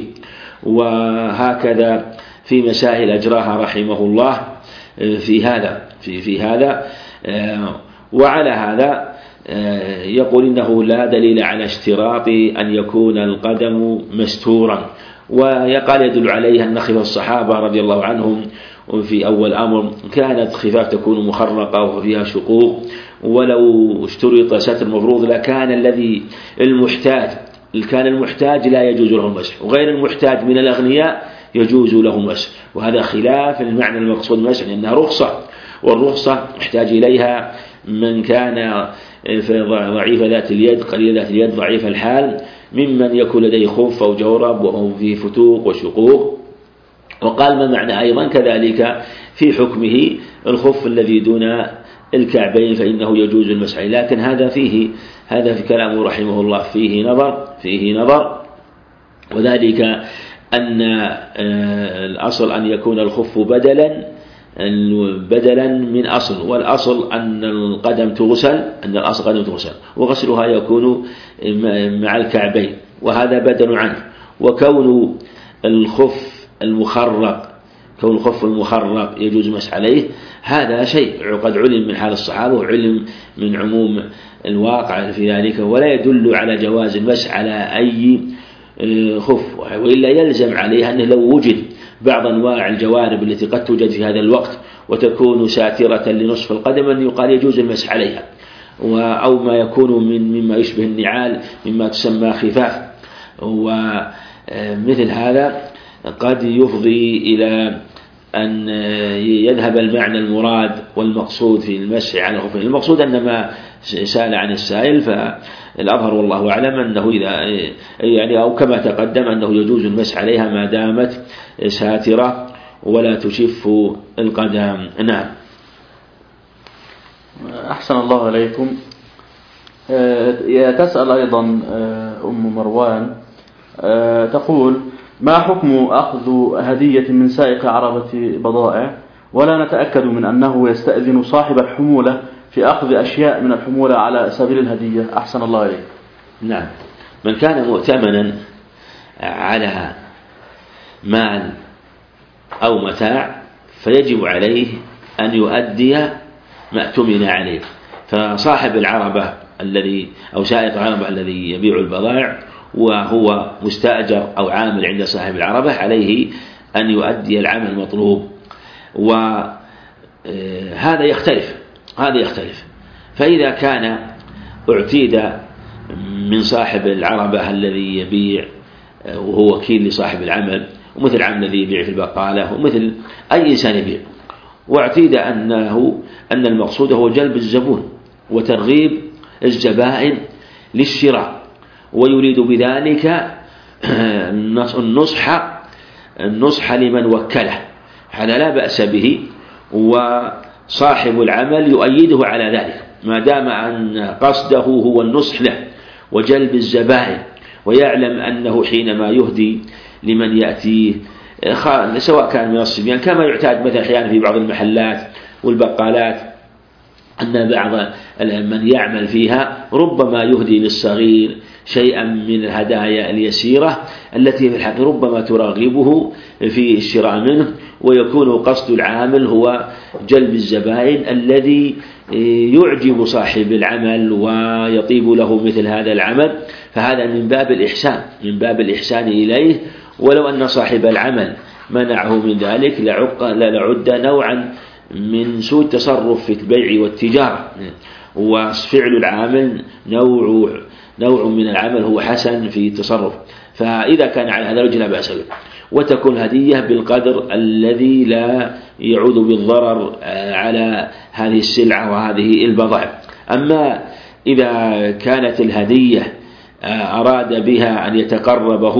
وهكذا في مسائل أجراها رحمه الله في هذا في في هذا وعلى هذا يقول إنه لا دليل على اشتراط أن يكون القدم مستورا، ويقال يدل عليه أن خفاف الصحابة رضي الله عنهم في أول أمر كانت خفاف تكون مخرقة وفيها شقوق، ولو اشترط ستر مفروض لكان الذي المحتاج كان المحتاج لا يجوز له المسح، وغير المحتاج من الأغنياء يجوز له المسح، وهذا خلاف المعنى المقصود المسح لأنها رخصة، والرخصة يحتاج إليها من كان ضعيف ذات اليد قليل ذات اليد ضعيف الحال ممن يكون لديه خف أو جورب وهو فيه فتوق وشقوق. وقال ما معنى أيضا كذلك في حكمه الخف الذي دون الكعبين فإنه يجوز المسح، لكن هذا فيه هذا في كلامه رحمه الله فيه نظر فيه نظر وذلك أن الأصل أن يكون الخف بدلا بدلا من أصل، والأصل أن القدم تغسل أن الأصل قدم تغسل وغسلها يكون مع الكعبين، وهذا بدل عنه. وكون الخف المخرق كون الخف المخرق يجوز مسح عليه هذا شيء قد علم من حال الصحابة وعلم من عموم الواقع في ذلك، ولا يدل على جواز المسح على أي خف، وإلا يلزم عليه أنه لو وجد بعض أنواع الجوارب التي قد توجد في هذا الوقت وتكون ساترة لنصف القدم أن يقال يجوز المسح عليها، أو ما يكون من مما يشبه النعال مما تسمى خفاف، ومثل هذا قد يفضي إلى أن يذهب المعنى المراد والمقصود في المسح على الخفين. المقصود أن ما سأل عن السائل فالأظهر والله أعلم أنه إذا يعني أو كما تقدم أنه يجوز المسح عليها ما دامت ساترة ولا تشف القدم. نعم. أحسن الله عليكم. تسأل أيضا أم مروان تقول ما حكم أخذ هدية من سائق عربة بضائع ولا نتأكد من أنه يستأذن صاحب الحمولة في أخذ أشياء من الحمولة على سبيل الهدية؟ أحسن الله عليك. نعم، من كان مؤتمنا على مال أو متاع فيجب عليه أن يؤدي ما اؤتمن عليه، فصاحب العربة الذي أو سائق العربة الذي يبيع البضائع وهو مستأجر أو عامل عند صاحب العربة عليه أن يؤدي العمل المطلوب، وهذا يختلف هذا يختلف فإذا كان اعتيد من صاحب العربة الذي يبيع وهو وكيل لصاحب العمل، ومثل العمل الذي يبيع في البقالة ومثل أي إنسان يبيع، واعتيد أنه أن المقصود هو جلب الزبون وترغيب الزبائن للشراء، ويريد بذلك النصح النصح لمن وكله، هذا لا بأس به، وصاحب العمل يؤيده على ذلك ما دام أن قصده هو النصح له وجلب الزبائن، ويعلم أنه حينما يهدي لمن يأتيه سواء كان من الصبيان كما يعتاد مثلا أحيانا في بعض المحلات والبقالات أن بعض من يعمل فيها ربما يهدي للصغير شيئا من الهدايا اليسيرة التي في الحقيقة ربما تراغبه في الشراء منه، ويكون قصد العامل هو جلب الزبائن الذي يعجب صاحب العمل ويطيب له مثل هذا العمل، فهذا من باب الإحسان من باب الإحسان إليه، ولو أن صاحب العمل منعه من ذلك لعد نوعا من سوء التصرف في البيع والتجارة، وفعل العامل نوع نوع من العمل هو حسن في التصرف، فإذا كان على هذا الوجه لا بأس به، وتكون هدية بالقدر الذي لا يعود بالضرر على هذه السلعة وهذه البضائع. أما إذا كانت الهدية أراد بها أن يتقرب هو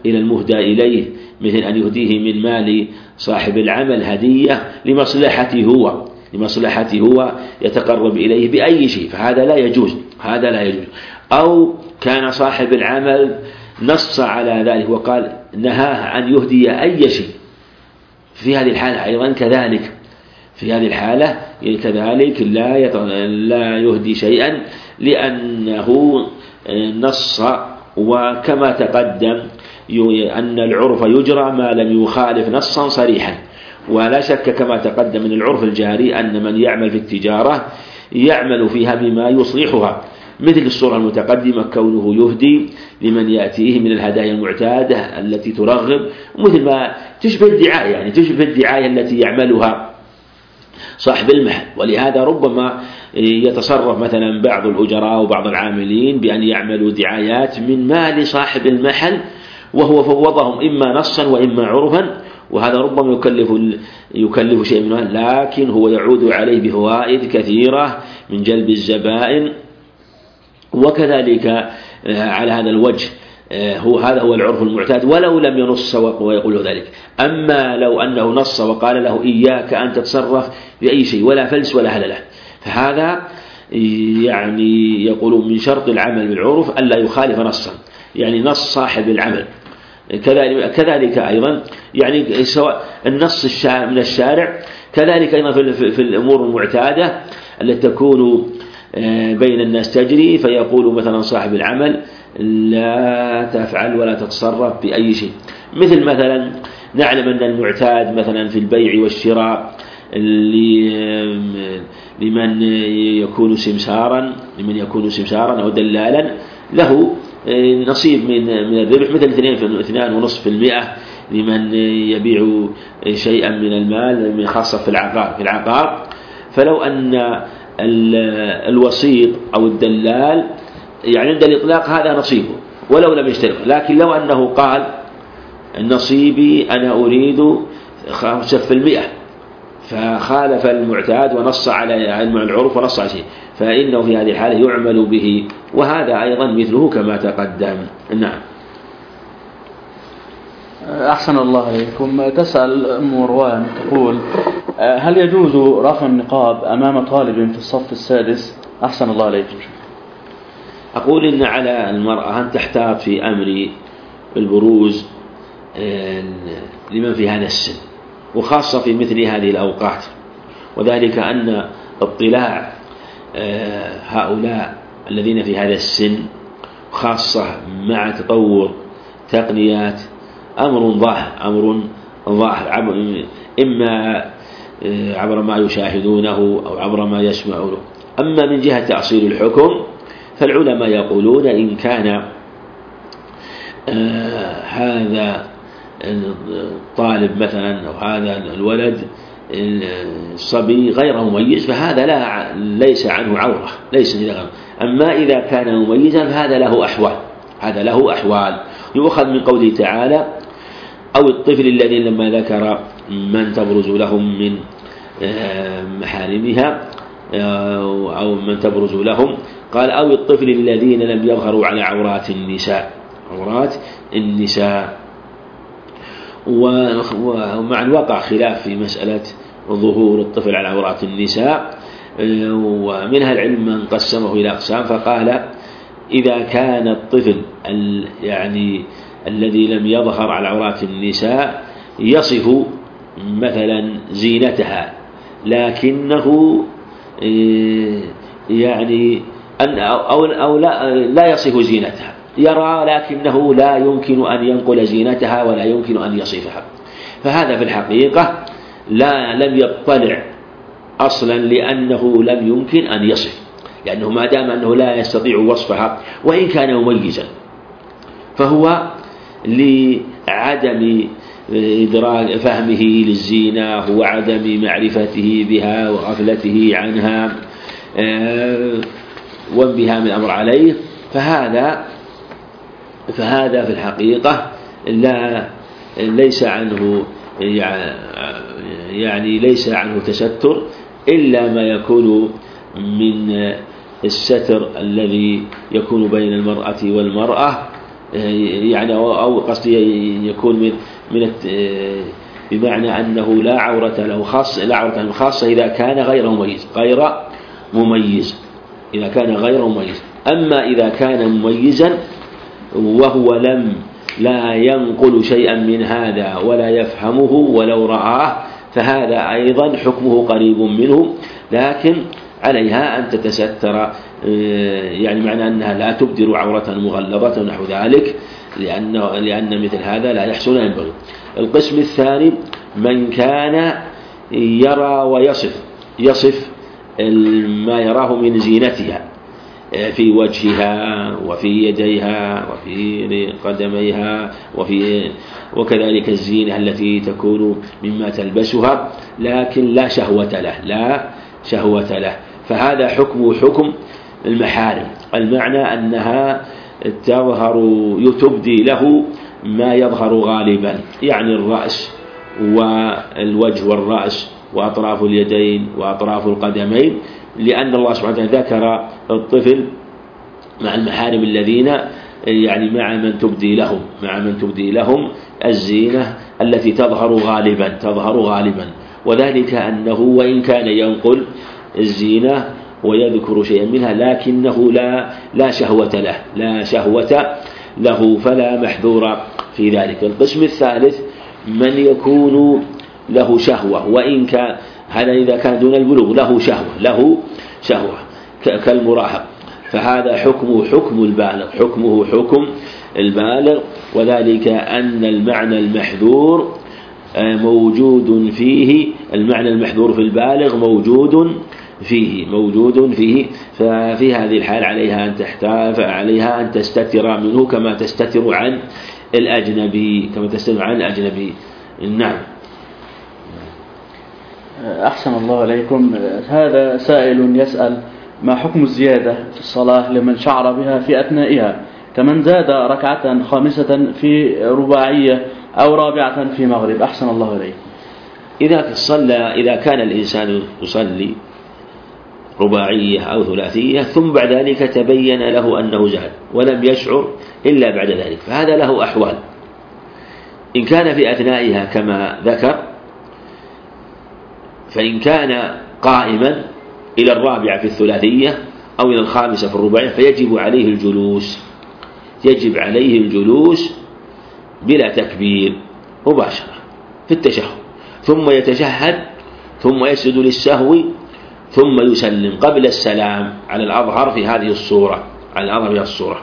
إلى المهدى إليه، مثل أن يهديه من مال صاحب العمل هدية لمصلحته هو لمصلحته هو يتقرب إليه بأي شيء، فهذا لا يجوز هذا لا يجوز. أو كان صاحب العمل نص على ذلك وقال نهاه أن يهدي أي شيء، في هذه الحالة أيضا كذلك في هذه الحالة كذلك لا لا يهدي شيئا، لأنه نص. وكما تقدم أن العرف يجرى ما لم يخالف نصا صريحا، ولا شك كما تقدم من العرف الجاري أن من يعمل في التجارة يعمل فيها بما يصلحها، مثل الصورة المتقدمة كونه يهدي لمن يأتيه من الهدايا المعتادة التي ترغب، مثل ما تشبه الدعاية يعني تشبه الدعاية التي يعملها صاحب المحل. ولهذا ربما يتصرف مثلا بعض الأجراء وبعض العاملين بأن يعملوا دعايات من مال صاحب المحل وهو فوضهم إما نصا وإما عرفا، وهذا ربما يكلف يكلف شيء منه، لكن هو يعود عليه بفوائد كثيرة من جلب الزبائن. وكذلك على هذا الوجه هو هذا هو العرف المعتاد ولو لم ينص ويقول ذلك. أما لو أنه نص وقال له إياك أن تتصرف بأي شيء ولا فلس ولا هلله، فهذا يعني يقول من شرط العمل بالعرف ألا يخالف نصا، يعني نص صاحب العمل. كذلك, كذلك أيضا يعني سواء النص من الشارع، كذلك أيضا في الأمور المعتادة التي تكون بين الناس تجري، فيقول مثلا صاحب العمل لا تفعل ولا تتصرف بأي شيء، مثل مثلا نعلم أن المعتاد مثلا في البيع والشراء لمن يكون سمسارا لمن يكون سمسارا أو دلالا له نصيب من من الربح، مثل اثنين ونصف في المئة لمن يبيع شيئا من المال خاصة في العقار في العقار فلو أن الوسيط أو الدلال يعني عند الإطلاق هذا نصيبه ولو لم يشترط، لكن لو أنه قال نصيبي أنا أريد خمسة في المئة فخالف المعتاد ونص على علم العرف ونص على شيء، فإنه في هذه الحالة يعمل به، وهذا أيضا مثله كما تقدم. نعم. أحسن الله عليكم. تسأل أم مروان تقول هل يجوز رفع النقاب أمام طالب في الصف السادس؟ أحسن الله عليكم. أقول إن على المرأة أن تحتاط في أمر البروز لمن في هذا السن، وخاصة في مثل هذه الأوقات، وذلك أن اطلاع هؤلاء الذين في هذا السن خاصة مع تطور تقنيات أمر ظاهر أمر ظاهر إما عبر ما يشاهدونه أو عبر ما يسمعونه. أما من جهة تأصيل الحكم فالعلماء يقولون إن كان آه هذا الطالب مثلا أو هذا الولد الصبي غير مميز فهذا لا ليس عنه عورة ليس عنه. أما إذا كان مميزا فهذا له أحوال هذا له أحوال يؤخذ من قوله تعالى أو الطفل الذين لما ذكر من تبرز لهم من محارمها أو من تبرز لهم قال أو الطفل الذين لم يظهروا على عورات النساء عورات النساء. ومع الواقع خلاف في مسألة ظهور الطفل على عورات النساء، ومنها العلم من قسمه إلى أقسام، فقال إذا كان الطفل يعني الذي لم يظهر على عورات النساء يصف مثلا زينتها لكنه يعني أن أو, أو لا, لا يصف زينتها يرى لكنه لا يمكن أن ينقل زينتها ولا يمكن أن يصفها، فهذا في الحقيقة لا لم يطلع أصلا لأنه لم يمكن أن يصف، لأنه ما دام أنه لا يستطيع وصفها وإن كان مميزا فهو لعدم إدراك فهمه للزينة وعدم معرفته بها وغفلته عنها وانبهام الأمر عليه، فهذا فهذا في الحقيقة لا ليس عنه يعني ليس عنه تستر إلا ما يكون من الستر الذي يكون بين المرأة والمرأة يعني أو قصدي يكون من من بمعنى أنه لا عورة له خاصة لا عورة له خاصة إذا كان غير مميز غير مميز إذا كان غير مميز. أما إذا كان مميزا وهو لم لا ينقل شيئا من هذا ولا يفهمه ولو رآه فهذا أيضا حكمه قريب منه، لكن عليها أن تتستر، يعني معنى أنها لا تبدر عورة مغلظة ونحو ذلك، لأن لأن مثل هذا لا يحصل ينبغي. القسم الثاني من كان يرى ويصف يصف ما يراه من زينتها في وجهها وفي يديها وفي قدميها وفي وكذلك الزينة التي تكون مما تلبسها، لكن لا شهوة له لا شهوة له فهذا حكم حكم المحارم، المعنى أنها تظهر تبدي له ما يظهر غالبا، يعني الرأس والوجه والرأس وأطراف اليدين وأطراف القدمين، لأن الله سبحانه وتعالى ذكر الطفل مع المحارم الذين يعني مع من تبدي لهم مع من تبدي لهم الزينة التي تظهر غالبا تظهر غالبا وذلك أنه وإن كان ينقل الزينة ويذكر شيئا منها لكنه لا لا شهوة له لا شهوة له فلا محذور في ذلك. القسم الثالث من يكون له شهوة وإن كان هذا إذا كان دون البلوغ له شهوة له شهوة كالمراهق، فهذا حكمه حكم البالغ حكمه حكم البالغ، وذلك أن المعنى المحذور موجود فيه المعنى المحذور في البالغ موجود فيه موجود فيه ففي هذه الحال عليها أن تحتاج عليها أن تستتر منه كما تستتر عن الأجنبي كما تستتر عن الأجنبي. نعم. أحسن الله عليكم. هذا سائل يسأل: ما حكم الزيادة في الصلاة لمن شعر بها في أثنائها كمن زاد ركعة خامسة في رباعية أو رابعة في مغرب؟ أحسن الله عليكم. إذا صلى إذا كان الإنسان يصلي رباعية أو ثلاثية ثم بعد ذلك تبين له أنه زاد ولم يشعر إلا بعد ذلك فهذا له أحوال. إن كان في أثنائها كما ذكر فإن كان قائما إلى الرابعة في الثلاثية أو إلى الخامسة في الرباعية فيجب عليه الجلوس يجب عليه الجلوس بلا تكبير مباشرة في التشهد، ثم يتشهد ثم يسجد للسهو ثم يسلم قبل السلام على الأظهر في هذه الصورة على الأظهر في هذه الصورة.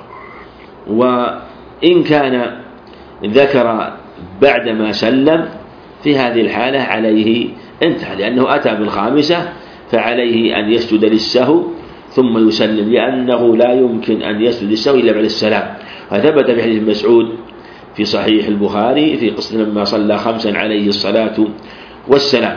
وإن كان ذكر بعدما سلم في هذه الحالة عليه انتهى، لأنه أتى بالخامسة فعليه أن يسجد للسهو ثم يسلم، لأنه لا يمكن أن يسجد للسهو إلا بعد السلام. وثبت في حديث مسعود في صحيح البخاري في قصة لما صلى خمسا عليه الصلاة والسلام.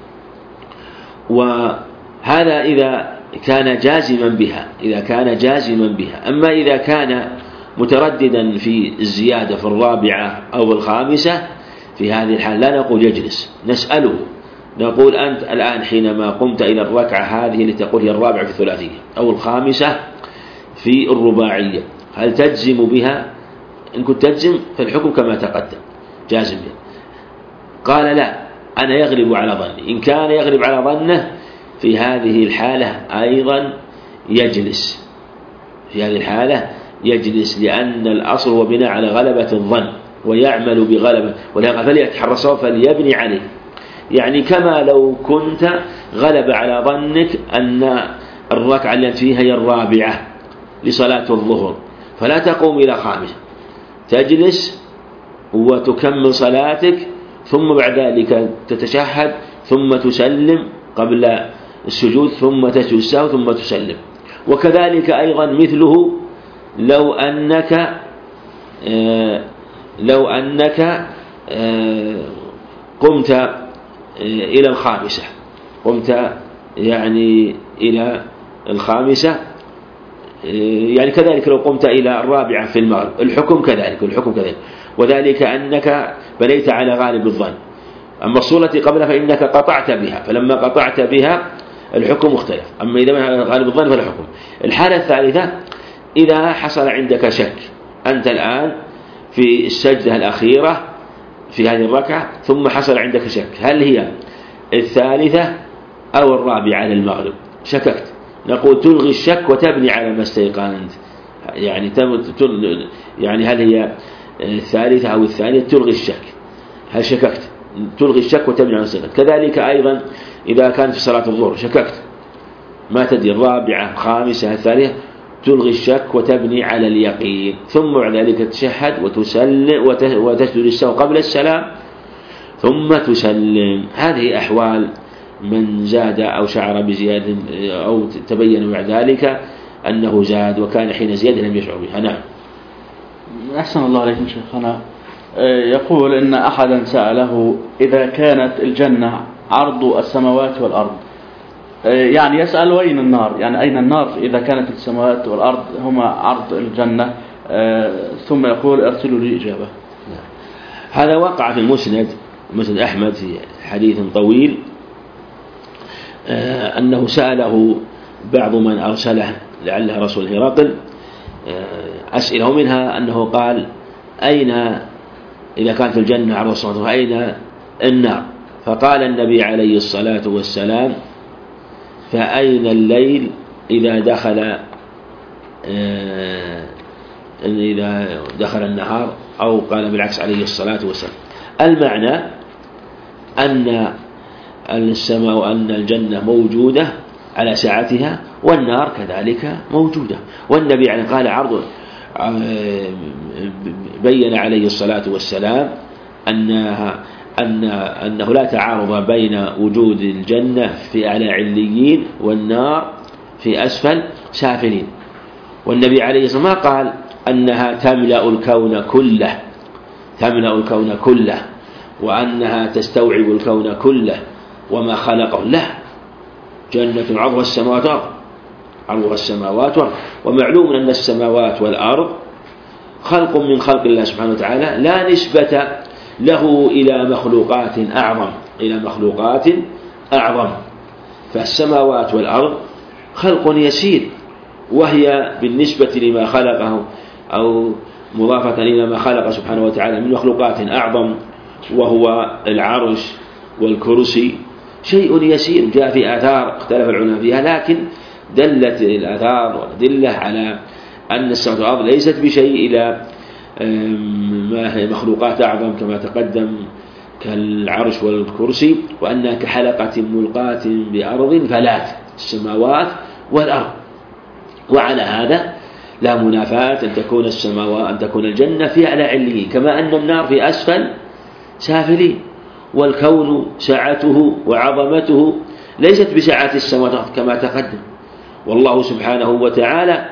وهذا إذا كان جازما بها إذا كان جازما بها أما إذا كان مترددا في الزيادة في الرابعة أو الخامسة في هذه الحال لا نقول يجلس، نسأله نقول: أنت الآن حينما قمت إلى الركعة هذه لتقول هي الرابعة في الثلاثية أو الخامسة في الرباعية هل تجزم بها؟ إن كنت تجزم فالحكم كما تقدم جازم بها. قال: لا، أنا يغلب على ظني. إن كان يغلب على ظنه في هذه الحالة أيضا يجلس في هذه الحالة يجلس لأن الأصل هو بناء على غلبة الظن ويعمل بغلبة، ولهذا فليتحرص فليبني عليه. يعني كما لو كنت غلب على ظنك أن الركعة التي فيها هي الرابعة لصلاة الظهر فلا تقوم إلى خامسة، تجلس وتكمل صلاتك ثم بعد ذلك تتشهد ثم تسلم قبل السجود ثم تسجد السهو ثم تسلم. وكذلك أيضا مثله لو أنك آه لو أنك آه قمت آه إلى الخامسة قمت يعني إلى الخامسة آه يعني كذلك لو قمت إلى الرابعة في المغرب الحكم كذلك الحكم كذلك وذلك أنك بنيت على غالب الظن. أما الصورة قبلها فإنك قطعت بها، فلما قطعت بها الحكم مختلف، أما إذا ما غالب الظن فالحكم. الحالة الثالثة إذا حصل عندك شك، أنت الآن في السجدة الأخيرة في هذه الركعة ثم حصل عندك شك هل هي الثالثة أو الرابعة للمغرب، شككت، نقول تلغي الشك وتبني على ما استيقنت، يعني يعني هل هي الثالثة أو الثانية، تلغي الشك، هل شككت تلغي الشك وتبني على ما استيقنت. كذلك أيضا إذا كانت في صلاة الظهر شككت ما تدري الرابعة الخامسة الثالثة، تلغي الشك وتبني على اليقين، ثم بعد ذلك تشهد وتسلم وتسجد للسهو قبل السلام ثم تسلم. هذه أحوال من زاد أو شعر بزيادة أو تبين بعد ذلك أنه زاد وكان حين زيادة لم يشعر بها. نعم. أحسن الله عليكم شيخنا. يقول إن أحدا سأله إذا كانت الجنة عرض السماوات والأرض، يعني يسأل وين النار، يعني أين النار إذا كانت السماوات والأرض هما عرض الجنة، ثم يقول ارسلوا لي إجابة. هذا وقع في المسند مسند أحمد في حديث طويل أنه سأله بعض من أرسله لعله رسول هرقل أسئلة، منها أنه قال أين إذا كانت الجنة عرض السماوات أين النار، فقال النبي عليه الصلاة والسلام فأين الليل إذا دخل إذا دخل النهار، أو قال بالعكس عليه الصلاة والسلام. المعنى أن السماء وأن الجنة موجودة على ساعتها والنار كذلك موجودة، والنبي يعني قال عرض بين عليه الصلاة والسلام أنها أن أنه لا تعارض بين وجود الجنة في أعلى عليين والنار في أسفل سافلين، والنبي عليه الصلاة والسلام قال أنها تملأ الكون كله تملأ الكون كله وأنها تستوعب الكون كله وما خلقه له، جنة عرضها السماوات والأرض عرضها السماوات والأرض. ومعلوم أن السماوات والأرض خلق من خلق الله سبحانه وتعالى لا نسبة له إلى مخلوقات أعظم إلى مخلوقات أعظم فالسماوات والأرض خلق يسير، وهي بالنسبة لما خلقه أو مضافة إلى ما خلق سبحانه وتعالى من مخلوقات أعظم وهو العرش والكرسي شيء يسير. جاء في آثار اختلف العلماء فيها، لكن دلت الآثار والأدلة على أن السماوات والأرض ليست بشيء إلى ما هي مخلوقات أعظم كما تقدم كالعرش والكرسي، وأنها كحلقة ملقاة بأرض فلات السماوات والأرض. وعلى هذا لا منافاة أن تكون السماوات أن تكون الجنة في أعلى عليين، كما أن النار في أسفل سافلين، والكون سعته وعظمته ليست بسعة السماوات كما تقدم. والله سبحانه وتعالى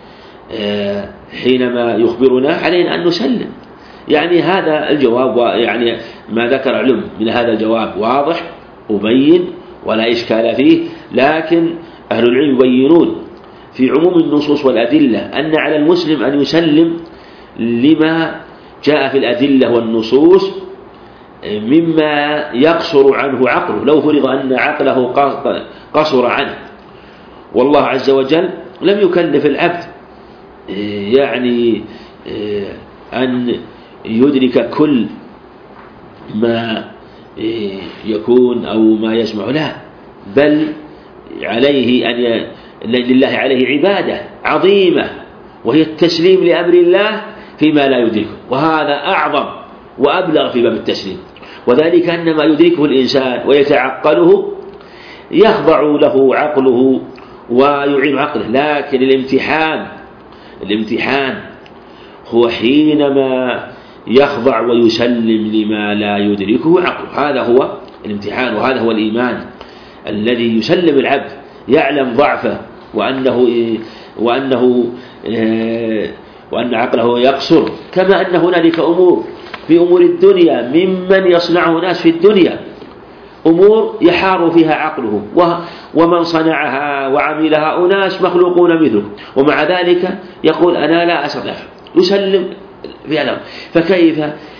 حينما يخبرنا علينا أن نسلم، يعني هذا الجواب يعني ما ذكر علم من هذا الجواب واضح وبين ولا إشكال فيه، لكن أهل العلم يبينون في عموم النصوص والأدلة أن على المسلم أن يسلم لما جاء في الأدلة والنصوص مما يقصر عنه عقله، لو فرض أن عقله قصر عنه، والله عز وجل لم يكلف العبد يعني أن يدرك كل ما يكون أو ما يسمع، لا، بل عليه أن ي... لله عليه عبادة عظيمة وهي التسليم لأمر الله فيما لا يدركه، وهذا أعظم وأبلغ في باب التسليم، وذلك أن ما يدركه الإنسان ويتعقله يخضع له عقله ويعين عقله، لكن الامتحان الامتحان هو حينما يخضع ويسلم لما لا يدركه عقله، هذا هو الامتحان، وهذا هو الإيمان الذي يسلم العبد يعلم ضعفه وأنه وأنه وأن عقله يقصر، كما أن هنالك أمور في أمور الدنيا ممن يصنعه ناس في الدنيا أمور يحار فيها عقله، ومن صنعها وعملها أناس مخلوقون مثله، ومع ذلك يقول أنا لا أستطيع، يسلم في الأمر. فكيف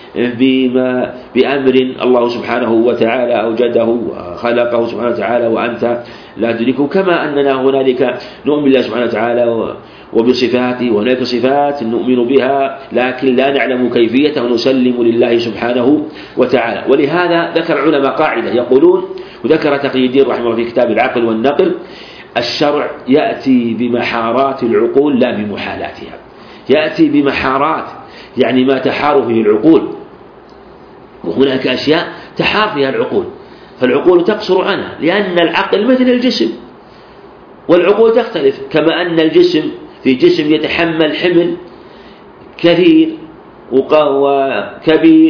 بما بأمر الله سبحانه وتعالى أوجده وخلقه سبحانه وتعالى وأنت لا تدركه، كما أننا هنالك نؤمن بالله سبحانه وتعالى وبصفاته، وهناك صفات نؤمن بها لكن لا نعلم كيفيته ونسلم لله سبحانه وتعالى. ولهذا ذكر العلماء قاعدة يقولون، وذكر تقي الدين رحمه الله في كتاب العقل والنقل: الشرع يأتي بمحارات العقول لا بمحالاتها. يأتي بمحارات يعني ما تحار فيه العقول، وهناك أشياء تحار فيها العقول فالعقول تقصر عنها، لأن العقل مثل الجسم والعقول تختلف، كما أن الجسم في جسم يتحمل حمل كثير وكبير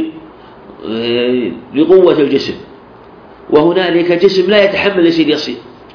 لقوة الجسم، وهنالك جسم لا يتحمل شيء يصير.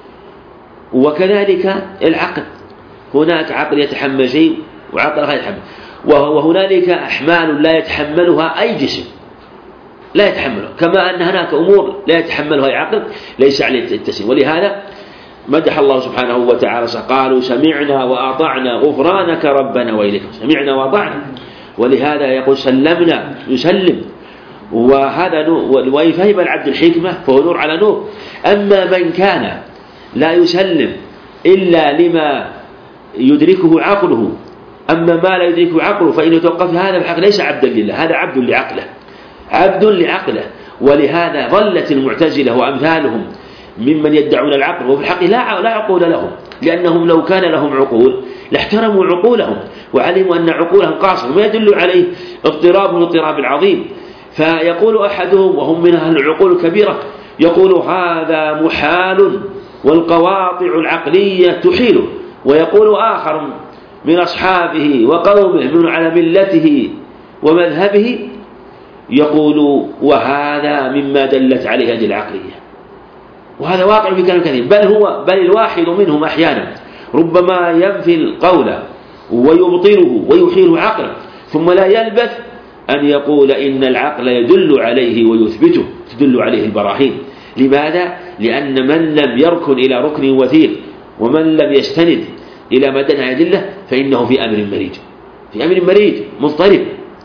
وكذلك العقل، هناك عقل يتحمل شيء وعقل لا يتحمل، وهنالك أحمال لا يتحملها أي جسم لا يتحملها، كما أن هناك أمور لا يتحملها أي عقل ليس عليه التسليم. ولهذا مدح الله سبحانه وتعالى قالوا: سمعنا وأطعنا غفرانك ربنا وإليك. سمعنا وأطعنا، ولهذا يقول سلمنا يسلم، وهذا نور، وإن فهم العبد الحكمة فهو نور على نور. أما من كان لا يسلم إلا لما يدركه عقله، أما ما لا يدركه عقله فإن يتوقف هذا بحق ليس عبدا لله، هذا عبد لعقله عبد لعقله. ولهذا ظلت المعتزلة وأمثالهم ممن يدعون العقل وفي الحق لا لا عقول لهم، لأنهم لو كان لهم عقول لاحترموا عقولهم وعلموا أن عقولهم قاصرة، ما يدل عليه اضطراب من اضطراب العظيم. فيقول أحدهم وهم من أهل العقول الكبيرة، يقول: هذا محال والقواطع العقلية تحيله. ويقول آخر من أصحابه وقومه من على ملته ومذهبه يقول: وهذا مما دلت عليه هذه العقلية. وهذا واقع في كلام كثير، بل هو بل الواحد منهم أحيانا ربما ينفي القول ويبطله ويحيل عقله، ثم لا يلبث أن يقول إن العقل يدل عليه ويثبته، تدل عليه البراهين. لماذا؟ لأن من لم يركن إلى ركن وثيق ومن لم يستند إلى ما دل على أدلة فإنه في أمر مريج في أمر مريج مضطرب.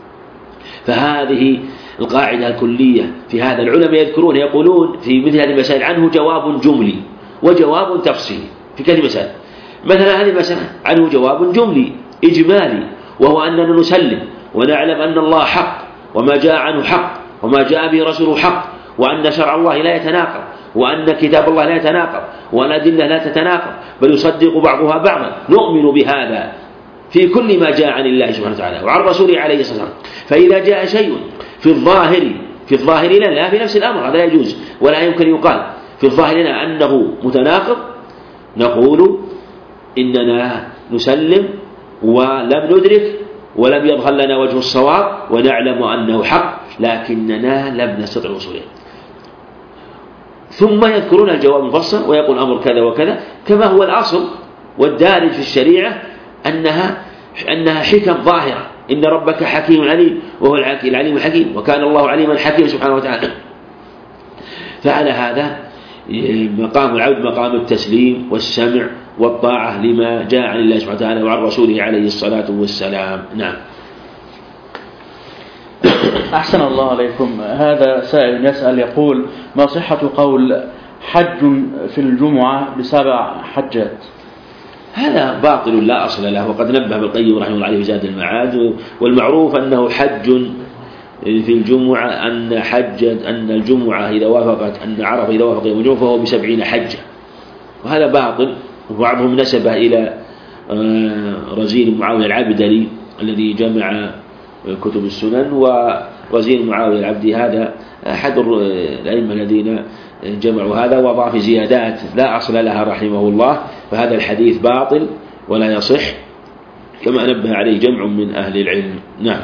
فهذه القاعدة الكلية في هذا. العلماء يذكرون يقولون في مثل هذه المسائل عنه جواب جملي وجواب تفصيلي في كل مسألة. مثلا هذه المسألة عنه جواب جملي إجمالي، وهو أننا نسلم ونعلم أن الله حق وما جاء عنه حق وما جاء به رسوله حق، وأن شرع الله لا يتناقض، وأن كتاب الله لا يتناقض، وأن الأدلة لا تتناقض بل يصدق بعضها بعضا. نؤمن بهذا في كل ما جاء عن الله سبحانه وتعالى وعن رسوله عليه الصلاة والسلام. فإذا جاء شيء في الظاهر في الظاهر لا, لا في نفس الأمر هذا لا يجوز ولا يمكن يقال في الظاهر لنا أنه متناقض، نقول إننا نسلم ولم ندرك ولم يظهر لنا وجه الصواب ونعلم أنه حق، لكننا لم نستطع الوصول إليه. ثم يذكرون الجواب المفصل ويقول أمر كذا وكذا، كما هو الأصل والدارج في الشريعة أنها أنها حكم ظاهرة. إن ربك حكيم عليم وهو العليم الحكيم، وكان الله عليما حكيما سبحانه وتعالى. فعلى هذا مقام العبد مقام التسليم والسمع والطاعة لما جاء عن الله سبحانه وتعالى وعن رسوله عليه الصلاة والسلام. نعم. أحسن الله عليكم. هذا سائل يسأل يقول: ما صحة قول حج في الجمعة بسبع حجات؟ هذا باطل لا أصل له، وقد نبه ابن القيم رحمه الله عليه في زاد المعاد. والمعروف أنه حج في الجمعة، أن حج أن الجمعة إذا وافقت أن عرفة إذا وافق يوم الجمعة فهو بسبعين حجة، وهذا باطل. وبعضهم نسبه إلى رزين معاوية العبدلي الذي جمع كتب السنن، ورزين معاوية العبدي هذا أحد الأئمة الذين جمعوا هذا وضع في زيادات لا أصل لها رحمه الله. فهذا الحديث باطل ولا يصح، كما نبه عليه جمع من أهل العلم. نعم.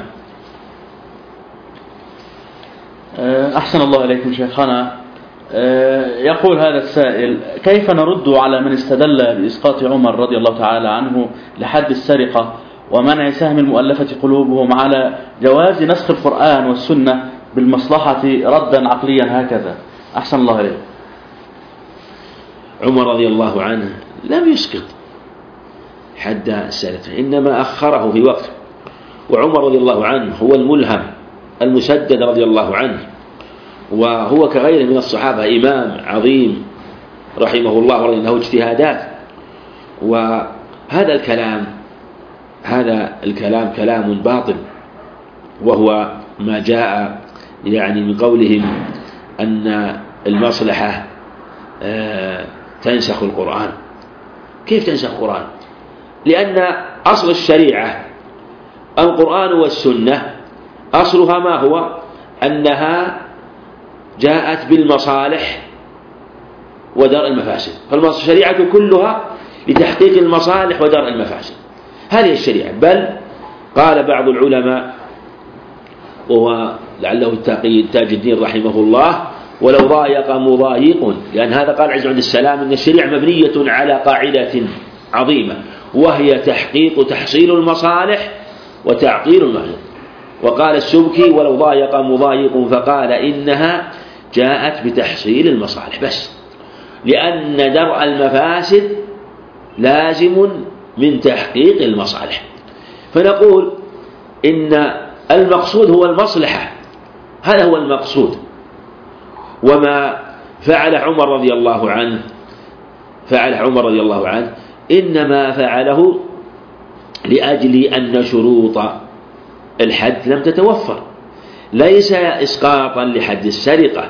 أحسن الله إليكم شيخنا. يقول هذا السائل: كيف نرد على من استدل بإسقاط عمر رضي الله تعالى عنه لحد السرقة ومنع سهم المؤلفة قلوبهم على جواز نسخ القرآن والسنة بالمصلحة ردا عقليا هكذا؟ أحسن الله إليكم. عمر رضي الله عنه لم يسقط حد السرقة، إنما أخره في وقت، وعمر رضي الله عنه هو الملهم المسدد رضي الله عنه، وهو كغيره من الصحابة إمام عظيم رحمه الله ورضي له اجتهادات. وهذا الكلام هذا الكلام كلام باطل، وهو ما جاء يعني من قولهم أن المصلحة تنسخ القرآن. كيف تنسخ القرآن؟ لأن أصل الشريعة القرآن والسنة أصلها ما هو؟ أنها جاءت بالمصالح ودرء المفاسد، فالشريعة كلها لتحقيق المصالح ودرء المفاسد، هذه الشريعة. بل قال بعض العلماء وهو لعله التقي تاج الدين رحمه الله: ولو ضايق مضايق، لأن هذا قال عز وجل السلام إن الشريعة مبنية على قاعدة عظيمة، وهي تحقيق تحصيل المصالح وتعطيل المفاسد. وقال السبكي: ولو ضايق مضايق، فقال إنها جاءت بتحصيل المصالح بس، لأن درء المفاسد لازم من تحقيق المصالح. فنقول إن المقصود هو المصلحة، هذا هو المقصود. وما فعل عمر رضي الله عنه فعل عمر رضي الله عنه إنما فعله لأجل أن شروط الحد لم تتوفر، ليس إسقاطا لحد السرقة.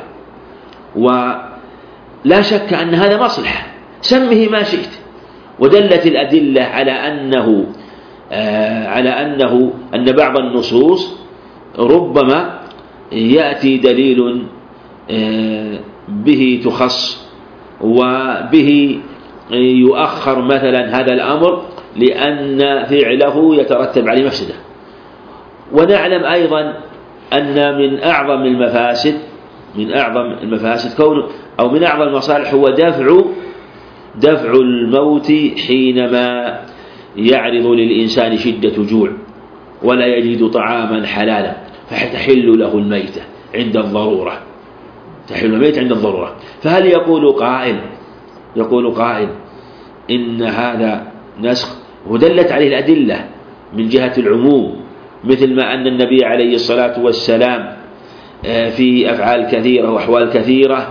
ولا شك أن هذا مصلحة، سمه ما شئت. ودلت الأدلة على أنه آه على أنه أن بعض النصوص ربما يأتي دليل آه به تخص وبه يؤخر مثلا هذا الأمر لأن فعله يترتب عليه مفسدة. ونعلم أيضا أن من أعظم المفاسد من أعظم المفاسد كون أو من أعظم المصالح هو دفع دفع الموت حينما يعرض للإنسان شدة جوع ولا يجد طعاما حلالا، فتحل له الميتة عند الضرورة تحل الميتة عند الضرورة. فهل يقول قائل يقول قائل إن هذا نسخ؟ ودلت عليه الأدلة من جهة العموم، مثل ما أن النبي عليه الصلاة والسلام في أفعال كثيرة وأحوال كثيرة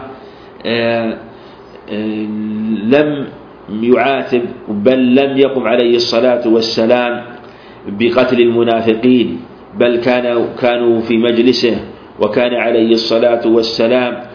لم يعاتب بل لم يقم عليه الصلاة والسلام بقتل المنافقين، بل كانوا كانوا في مجلسه وكان عليه الصلاة والسلام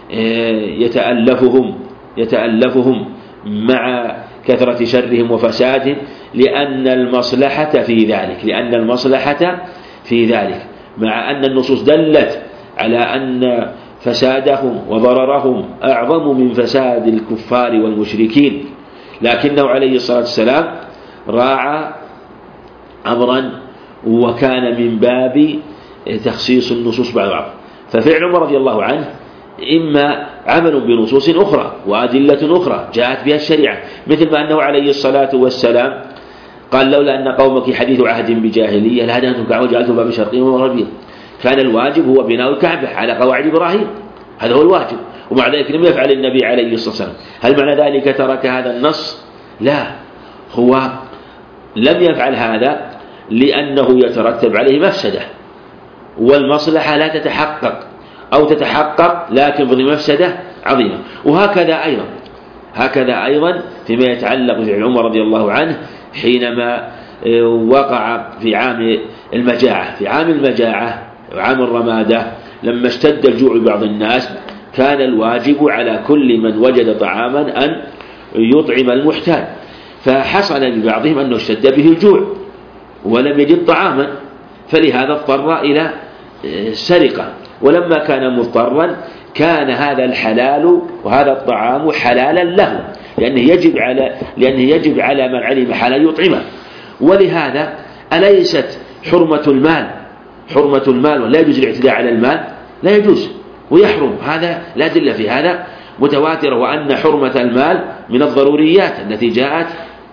يتألفهم يتألفهم مع كثرة شرهم وفسادهم، لأن المصلحة في ذلك لأن المصلحة في ذلك مع أن النصوص دلت على أن فسادهم وضررهم أعظم من فساد الكفار والمشركين، لكنه عليه الصلاة والسلام راعى أمرا وكان من باب تخصيص النصوص بعض بعض. ففعل عمر رضي الله عنه إما عمل بنصوص أخرى وأدلة أخرى جاءت بها الشريعة، مثل ما أنه عليه الصلاة والسلام قال: لولا أن قومك حديث عهد بجاهلية لهدمتم كعبة وجعلتم باب شرقيا وغربيا. كان الواجب هو بناء الكعبة على قواعد إبراهيم، هذا هو الواجب، ومع ذلك لم يفعل النبي عليه الصلاة والسلام. هل معنى ذلك ترك هذا النص؟ لا، هو لم يفعل هذا لأنه يترتب عليه مفسدة، والمصلحة لا تتحقق أو تتحقق لكن بمفسدة عظيمة. وهكذا أيضا هكذا أيضا فيما يتعلق بفعل عمر رضي الله عنه حينما وقع في عام المجاعة في عام المجاعة وعام الرمادة، لما اشتد الجوع ببعض الناس كان الواجب على كل من وجد طعاما أن يطعم المحتاج، فحصل ببعضهم أنه اشتد به الجوع ولم يجد طعاما، فلهذا اضطر إلى سرقة. ولما كان مضطرا كان هذا الحلال وهذا الطعام حلالا له، لأنه يجب على لأنه يجب على من علم حلال يطعمه. ولهذا أليست حرمة المال حرمة المال ولا يجوز الاعتداء على المال؟ لا يجوز ويحرم. هذا لا أدلة في هذا متواترة، وأن حرمة المال من الضروريات التي جاءت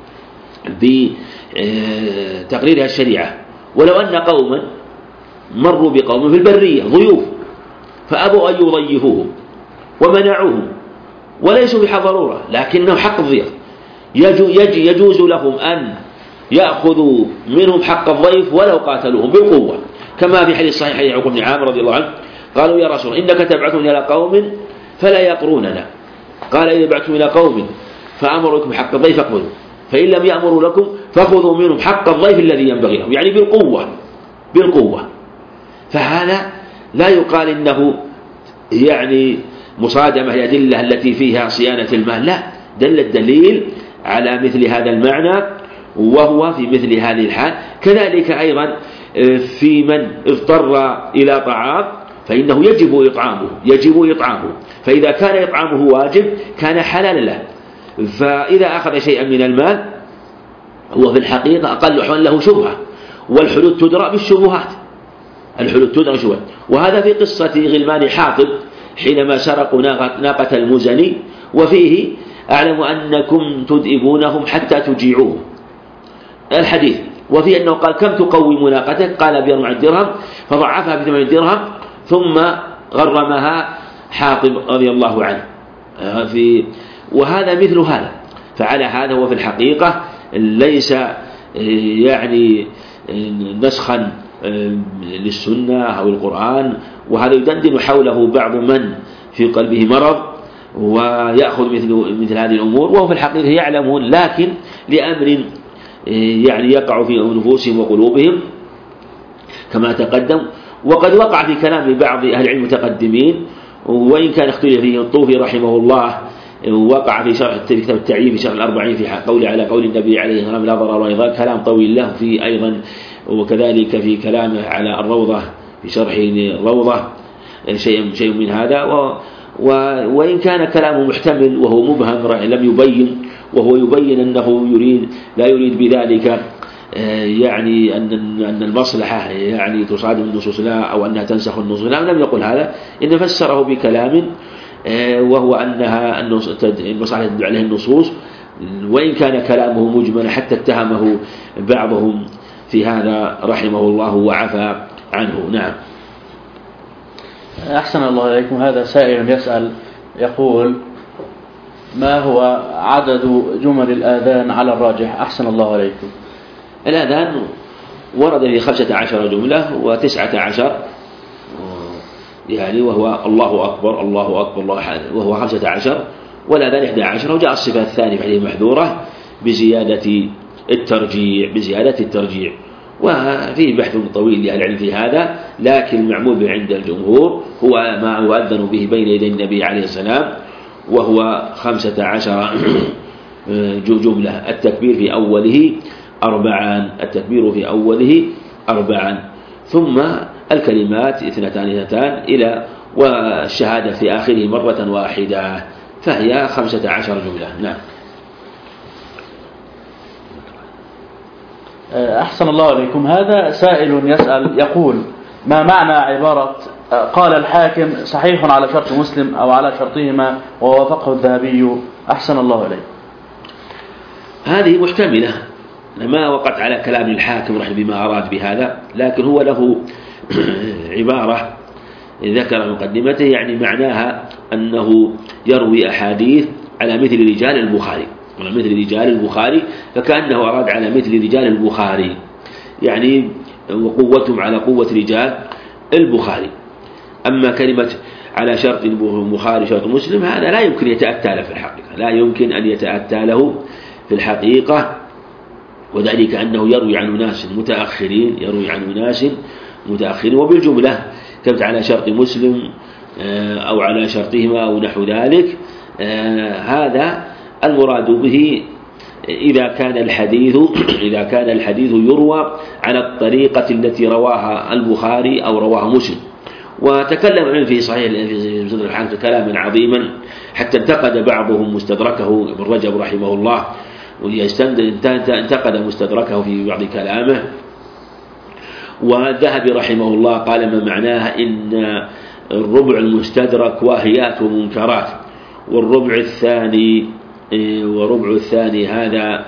بتقريرها الشريعة. ولو أن قوما مروا بقوم في البرية ضيوف فأبوا أن يضيفوهم ومنعوهم وليسوا بحضرورة، لكنه حق الضيف، يجوز لهم أن يأخذوا منهم حق الضيف ولو قاتلوهم بالقوة، كما في حديث صحيح حديث عقبة بن عامر رضي الله عنه قالوا يا رسول إنك تبعثون إلى قوم فلا يقروننا، قال إذا بعثتم إلى قوم فأمركم حق الضيف فاقبلوا، فإن لم يأمروا لكم فخذوا منهم حق الضيف الذي ينبغي لهم، يعني بالقوة بالقوة. فهذا لا يقال إنه يعني مصادمة الأدلة التي فيها صيانة المال، لا، دل الدليل على مثل هذا المعنى وهو في مثل هذه الحال. كذلك أيضا في من اضطر إلى طعام فإنه يجب إطعامه يجب إطعامه فإذا كان إطعامه واجب كان حلالا له. فإذا أخذ شيئا من المال هو في الحقيقة أقل أحوال له شبهة، والحدود تدرى بالشبهات الحدود تدرى بالشبهات. وهذا في قصة غلمان حاطب حينما سرقوا ناقة المزني، وفيه أعلم أنكم تدئبونهم حتى تجيعوهم الحديث، وفي أنه قال كم تقوم ناقتك؟ قال بأربعة درهم، فضعفها بثمانية درهم ثم غرمها حاطب رضي الله عنه في وهذا مثل هذا. فعلى هذا هو في الحقيقة ليس يعني نسخا للسنة أو القرآن، وهذا يدندن حوله بعض من في قلبه مرض ويأخذ مثل مثل هذه الأمور، وهو في الحقيقة يعلمون، لكن لأمر يعني يقع في نفوسهم وقلوبهم كما تقدم. وقد وقع في كلام بعض أهل العلم المتقدمين، وإن كان اختلف فيه الطوفي رحمه الله، وقع في شرح كتاب التعيين في شرح الأربعين في قول على قول النبي عليه الصلاة والسلام لا ضرر ولا ضرار، كلام طويل له في أيضا، وكذلك في كلامه على الروضة في شرح الروضة شيء شيء من هذا. و وإن كان كلامه محتمل وهو مبهم لم يبين، وهو يبين أنه يريد لا يريد بذلك يعني أن أن المصلحة يعني تصادم النصوص لا، أو أنها تنسخ النصوص لا، لم يقل هذا، إن فسره بكلام وهو أنها المصلحة تدل عليه النصوص، وإن كان كلامه مجملا حتى اتهمه بعضهم في هذا رحمه الله وعفى عنه. نعم. أحسن الله إليكم. هذا سائل يسأل يقول ما هو عدد جمل الآذان على الراجح؟ أحسن الله إليكم. الآذان ورد في خمسة عشر جملة وتسعة عشر يعني، وهو الله أكبر الله أكبر الله أحد، وهو خمسة عشر، والآذان إحدى عشر. وجاء الصفة الثانية في حديث محذورة بزيادة الترجيع بزيادة الترجيع وفيه بحث طويل لأهل العلم في هذا، لكن المعمول عند الجمهور هو ما يؤذن به بين يدي النبي عليه السلام، وهو خمسة عشر جملة. التكبير في أوله أربعا التكبير في أوله أربعا ثم الكلمات اثنتان اثنتان إلى والشهادة في آخره مرة واحدة، فهي خمسة عشر جملة. نعم. أحسن الله عليكم. هذا سائل يسأل يقول ما معنى عبارة قال الحاكم صحيح على شرط مسلم أو على شرطهما ووافقه الذهبي؟ أحسن الله عليه. هذه محتملة، ما وقت على كلام الحاكم رحمه بما أراد بهذا، لكن هو له عبارة ذكر مقدمته يعني معناها أنه يروي أحاديث على مثل رجال البخاري على مثل رجال البخاري فكأنه أراد على مثل رجال البخاري يعني وقوتهم على قوة رجال البخاري. أما كلمة على شرط البخاري شرط مسلم هذا لا يمكن يتأتى له في الحقيقة لا يمكن أن يتأتى له في الحقيقة وذلك أنه يروي عن ناس متأخرين يروي عن ناس متأخرين وبالجملة كتبت على شرط مسلم أو على شرطهما أو نحو ذلك. هذا المراد به إذا كان الحديث إذا كان الحديث يروى على الطريقة التي رواها البخاري أو رواها مسلم. وتكلم عنه في صحيح في مستدرك الحاكم كلاما عظيما حتى انتقد بعضهم مستدركه ابن رجب رحمه الله وانتقد مستدركه في بعض كلامه. والذهبي رحمه الله قال ما معناه إن الربع المستدرك واهيات ومنكرات والربع الثاني وربع الثاني هذا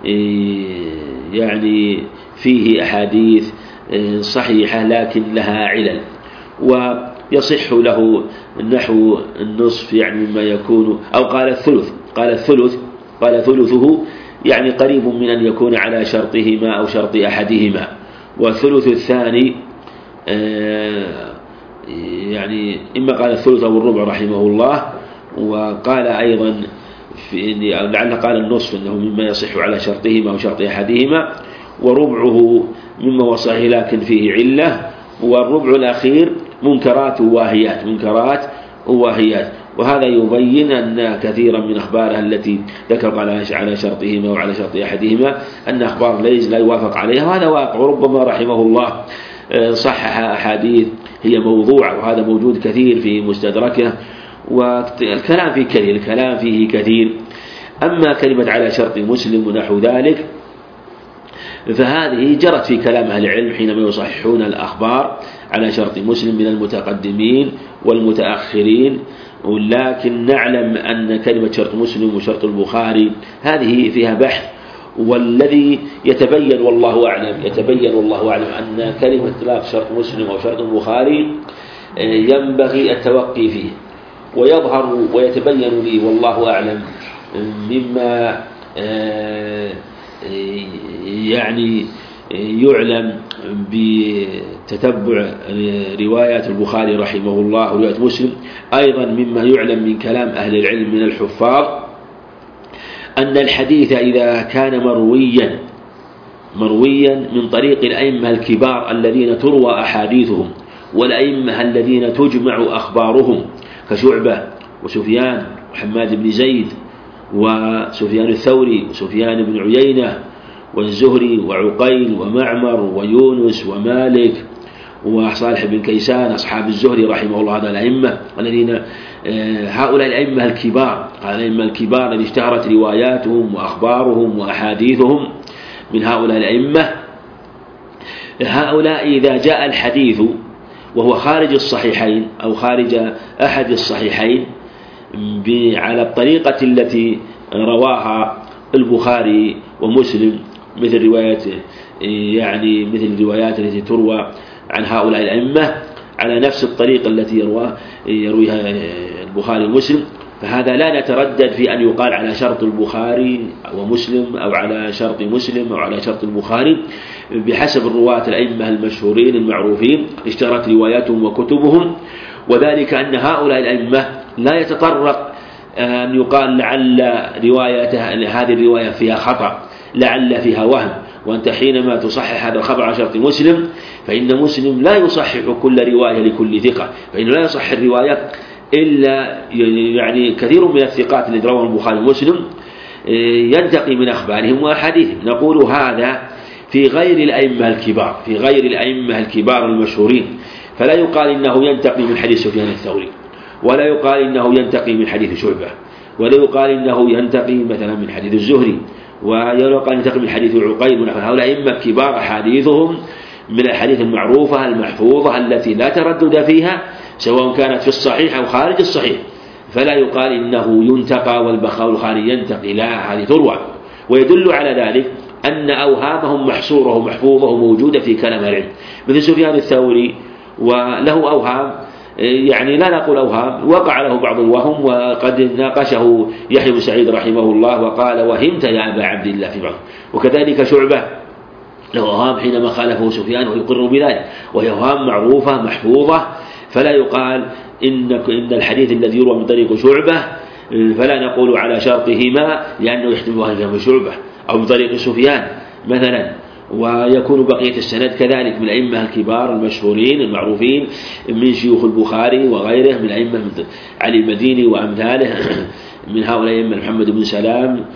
يعني فيه أحاديث صحيحة لكن لها علل ويصح له نحو النصف يعني مما يكون أو قال الثلث قال الثلث قال ثلثه يعني قريب من أن يكون على شرطهما أو شرط أحدهما. والثلث الثاني يعني إما قال الثلث أو الربع رحمه الله، وقال أيضا في لعل قال النصف أنه مما يصح على شرطهما أو شرط أحدهما، وربعه مما هو صحيح لكن فيه علة، والربع الأخير منكرات وواهيات منكرات وواهيات. وهذا يبين أن كثيرا من أخباره التي ذكر على شرطهما وعلى شرط أحدهما أن أخبار ليس لا يوافق عليها، وهذا واقع. وربما رحمه الله صحح أحاديث هي موضوعة، وهذا موجود كثير في مستدركه، والكلام فيه كثير الكلام فيه كثير. أما كلمة على شرط مسلم ونحو ذلك فهذه جرت في كلام أهل العلم حينما يصححون الأخبار على شرط مسلم من المتقدمين والمتأخرين، ولكن نعلم أن كلمة شرط مسلم وشرط البخاري هذه فيها بحث، والذي يتبين والله أعلم يتبين والله أعلم أن كلمة إطلاق شرط مسلم أو شرط البخاري ينبغي التوقي فيه، ويظهر ويتبين لي والله أعلم مما يعني يعلم بتتبع روايات البخاري رحمه الله ورواية مسلم، أيضا مما يعلم من كلام أهل العلم من الحفاظ أن الحديث إذا كان مرويا مرويا من طريق الأئمة الكبار الذين تروى أحاديثهم، والأئمة الذين تجمع أخبارهم كشعبة وسفيان وحماد بن زيد وسفيان الثوري وسفيان بن عيينة والزهري وعقيل ومعمر ويونس ومالك وصالح بن كيسان أصحاب الزهري رحمه الله، هذا الأئمة الذين هؤلاء الأئمة الكبار الأئمة الكبار الذين اشتهرت رواياتهم وأخبارهم وأحاديثهم من هؤلاء الأئمة. هؤلاء إذا جاء الحديث وهو خارج الصحيحين أو خارج أحد الصحيحين على الطريقة التي رواها البخاري ومسلم، مثل رواية يعني مثل الروايات التي تروى عن هؤلاء الأئمة على نفس الطريقة التي يروى يرويها البخاري ومسلم، فهذا لا نتردد في أن يقال على شرط البخاري ومسلم أو على شرط مسلم أو على شرط البخاري بحسب الرواة الأئمة المشهورين المعروفين اشتهرت رواياتهم وكتبهم. وذلك أن هؤلاء الأئمة لا يتطرق أن يقال لعل روايته هذه الرواية فيها خطأ، لعل فيها وهم، وأنت حينما تصحح هذا الخبر على شرط مسلم فإن مسلم لا يصحح كل رواية لكل ثقة، فإنه لا يصحح الرواية إلا يعني كثير من الثقات الذين رواه البخاري ومسلم ينتقي من أخبارهم وأحاديثهم. نقول هذا في غير الأئمة الكبار في غير الأئمة الكبار المشهورين، فلا يقال إنه ينتقي من حديث سفيان الثوري، ولا يقال إنه ينتقي من حديث شعبة، ولا يقال إنه ينتقي مثلا من حديث الزهري، ولا يقال ينتقي من حديث عقيل ونحو هؤلاء أئمة كبار أحاديثهم من الأحاديث المعروفة المحفوظة التي لا تردد فيها سواء كانت في الصحيح أو خارج الصحيح، فلا يقال إنه ينتقى والبخاري ينتقي، لا، هذه تروى. ويدل على ذلك أن أوهامهم محصورة ومحفوظة وموجودة في كلام العلم، مثل سفيان الثوري وله أوهام، يعني لا نقول أوهام، وقع له بعض الوهم، وقد ناقشه يحيى بن سعيد رحمه الله وقال وهمت يا أبا عبد الله في بعض. وكذلك شعبة له أوهام حينما خالفه سفيان ويقر بذلك، وهي أوهام معروفة محفوظة، فلا يقال إن إن الحديث الذي يروى من طريق شعبة فلا نقول على شرطهما لأنه يحتمل أن شعبة، أو من طريق سفيان مثلا، ويكون بقية السند كذلك من الأئمة الكبار المشهورين المعروفين من شيوخ البخاري وغيره من الأئمة علي المديني وأمثاله من هؤلاء الأئمة محمد بن سلام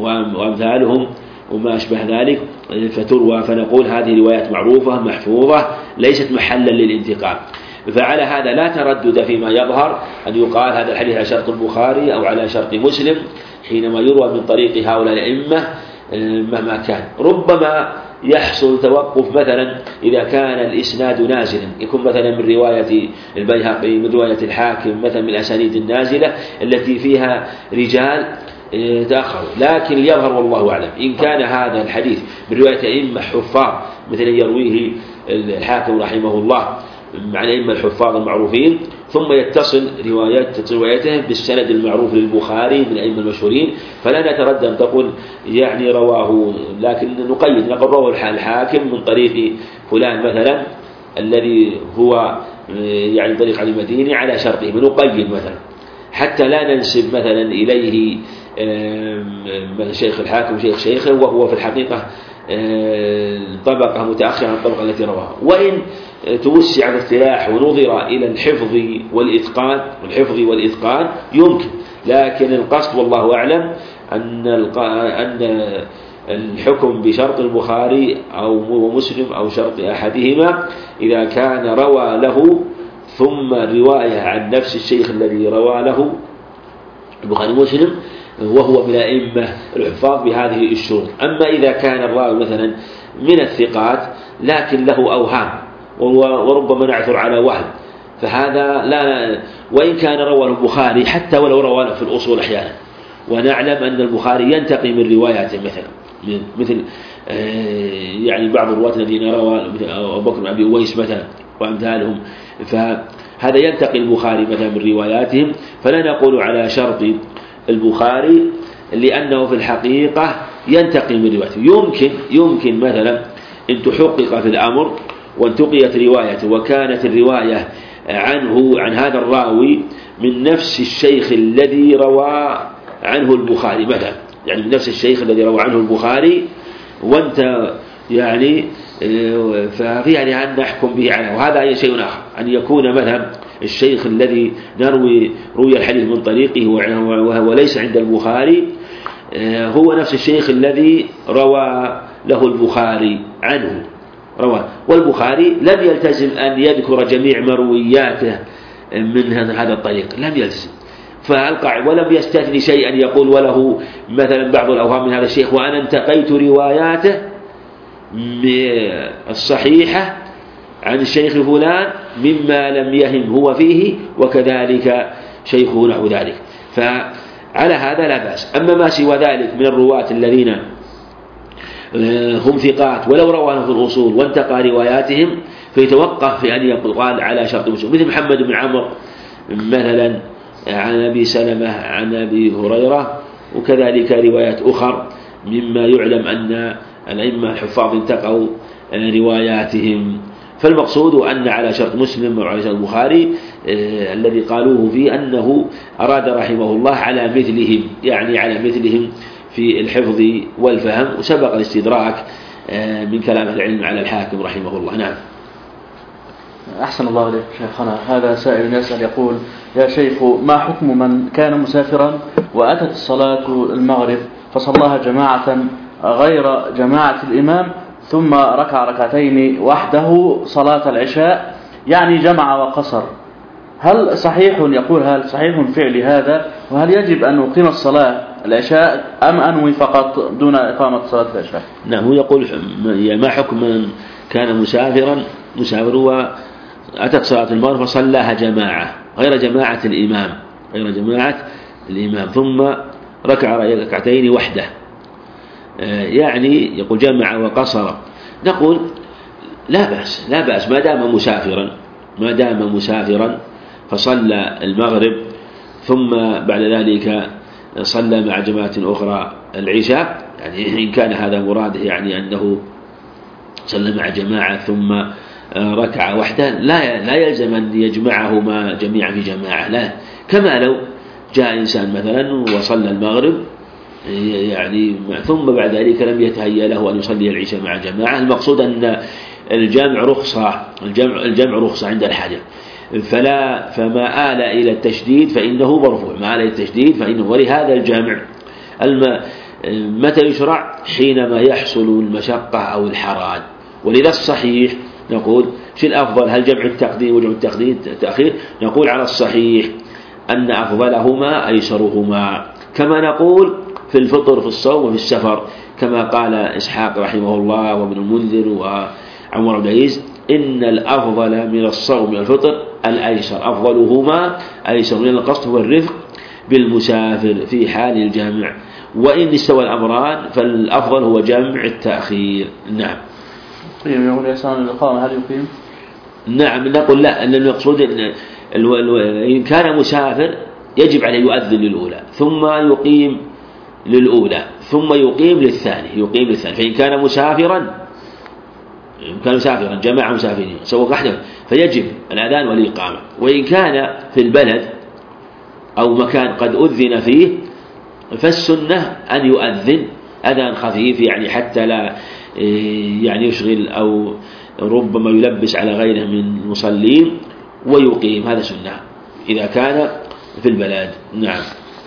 وأمثالهم وما أشبه ذلك، فتروى، فنقول هذه روايات معروفة محفوظة ليست محلا للانتقام. فعلى هذا لا تردد فيما يظهر أن يقال هذا الحديث على شرط البخاري أو على شرط مسلم حينما يروى من طريق هؤلاء الأئمة مهما كان. ربما يحصل توقف مثلا إذا كان الإسناد نازلا، يكون مثلا من رواية البيهقي من رواية الحاكم مثلا من الأسانيد النازلة التي فيها رجال تأخروا، لكن يظهر والله أعلم إن كان هذا الحديث من رواية أئمة حفاظ مثل يرويه الحاكم رحمه الله مع الأئمة الحفاظ المعروفين، ثم يتصل روايات روايته بالسند المعروف للبخاري من الأئمة المشهورين، فلا نتردد أن تقول يعني رواه، لكن نقيد نقول رواه الحاكم من طريق فلان مثلا الذي هو يعني طريق علي المديني على شرطه، بنقيد مثلا حتى لا ننسب مثلا إليه شيخ الحاكم شيخ شيخه وهو في الحقيقة طبقة متأخرة عن الطبقة التي رواها. وإن توسع الاصطلاح ونظر إلى الحفظ والإتقان والحفظ والإتقان يمكن، لكن القصد والله أعلم أن أن الحكم بشرط البخاري أو مسلم أو شرط أحدهما إذا كان روى له ثم رواية عن نفس الشيخ الذي روى له البخاري ومسلم وهو من الأئمة الحفاظ بهذه الشروط. أما إذا كان الراوي مثلا من الثقات لكن له أوهام وربما نعثر على وهم، فهذا لا، وإن كان روى البخاري حتى ولو روى له في الأصول أحيانا، ونعلم أن البخاري ينتقي من رواياته مثلا مثل يعني بعض الرواة الذين روى أبو بكر بن أبي أويس مثلا وأمثالهم، فهذا ينتقي البخاري مثلا من رواياتهم، فلا نقول على شرط البخاري لأنه في الحقيقة ينتقي من روايته. يمكن يمكن مثلا إن تحقق في الأمر وانتقيت روايته وكانت الرواية عنه عن هذا الراوي من نفس الشيخ الذي روى عنه البخاري مثلا، يعني من نفس الشيخ الذي روى عنه البخاري وانت يعني ففي يعني أن نحكم به على، وهذا أي شيء آخر أن يكون مثلا الشيخ الذي نروي روي الحديث من طريقه وهو ليس عند البخاري هو نفس الشيخ الذي روى له البخاري عنه روى، والبخاري لم يلتزم أن يذكر جميع مروياته من هذا الطريق، لم يلتزم فألقى ولم يستثني شيئا يقول وله مثلا بعض الأوهام من هذا الشيخ وأنا انتقيت رواياته الصحيحة عن الشيخ فلان مما لم يهم هو فيه وكذلك شيخه نحو ذلك، فعلى هذا لا بأس. أما ما سوى ذلك من الرواة الذين هم ثقات ولو رواه في الأصول وانتقى رواياتهم فيتوقف في أن يقال على شرط مسلم، مثل محمد بن عمرو مثلا عن أبي سلمة عن أبي هريرة، وكذلك روايات أخر مما يعلم أن الأئمة الحفاظ انتقوا رواياتهم. فالمقصود أن على شرط مسلم وعلى شرط البخاري آه الذي قالوه فيه أنه أراد رحمه الله على مثلهم، يعني على مثلهم في الحفظ والفهم، وسبق الاستدراك آه من كلام العلم على الحاكم رحمه الله. نعم. أحسن الله عليك شيخنا. هذا سائل يسأل يقول: يا شيخ، ما حكم من كان مسافرا وأتت الصلاة المغرب فصلاها جماعة غير جماعة الإمام ثم ركع ركعتين وحده صلاة العشاء، يعني جمع وقصر، هل صحيح يقول هل صحيح فعل هذا؟ وهل يجب أن أقيم الصلاة العشاء أم أنوي فقط دون إقامة صلاة العشاء؟ نعم، هو يقول ما حكم من كان مسافرا مسافر وأتت صلاة المغرب فصلاها جماعة غير جماعة الإمام غير جماعة الإمام ثم ركع ركعتين وحده، يعني يقول جمع وقصر، نقول لا بأس لا بأس ما دام مسافرا ما دام مسافرا فصلى المغرب ثم بعد ذلك صلى مع جماعة أخرى العشاء، يعني إن كان هذا مراده يعني أنه صلى مع جماعة ثم ركع وحده لا لا يلزم أن يجمعهما جميعا في جماعة، لا، كما لو جاء إنسان مثلا وصلى المغرب يعني ثم بعد ذلك لم يتهيأ له أن يصلي العشاء مع جماعة. المقصود أن الجمع رخصة الجمع الجمع رخصة عند الحاجة، فلا فما آل إلى التشديد فإنه مرفوع، ما آل إلى التشديد فإنه. ولهذا الجمع متى يشرع؟ حينما يحصل المشقة أو الحرج. ولذا الصحيح نقول شو الأفضل؟ هل جمع التقديم وجمع التقديم التأخير؟ نقول على الصحيح أن أفضلهما أيسرهما، كما نقول في الفطر في الصوم وفي السفر، كما قال إسحاق رحمه الله وابن المنذر وعمر بن عيز إن الأفضل من الصوم والفطر الأيسر، أفضلهما أيسر، من القصد هو الرفق بالمسافر في حال الجمع، وإن استوى الأمران فالأفضل هو جمع التأخير. نعم. يقول يسأل الإقامة هل يقيم؟ نعم، نقول لا، أن المقصود إن إن كان مسافر يجب عليه يؤذن للأولى ثم يقيم للأولى ثم يقيم للثاني يقيم للثاني فإن كان مسافرا كان مسافرا جماعة مسافرين سوى وحده فيجب الأذان والإقامة. وإن كان في البلد أو مكان قد أذن فيه فالسنة أن يؤذن أذان خفيف يعني حتى لا يعني يشغل أو ربما يلبس على غيره من المصلين ويقيم، هذا سنة إذا كان في البلد. نعم.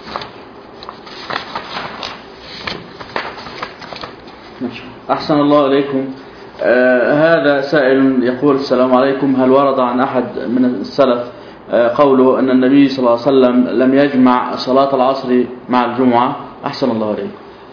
أحسن الله إليكم. آه هذا سائل يقول: السلام عليكم، هل ورد عن أحد من السلف آه قوله أن النبي صلى الله عليه وسلم لم يجمع صلاة العصر مع الجمعة؟ أحسن الله إليكم.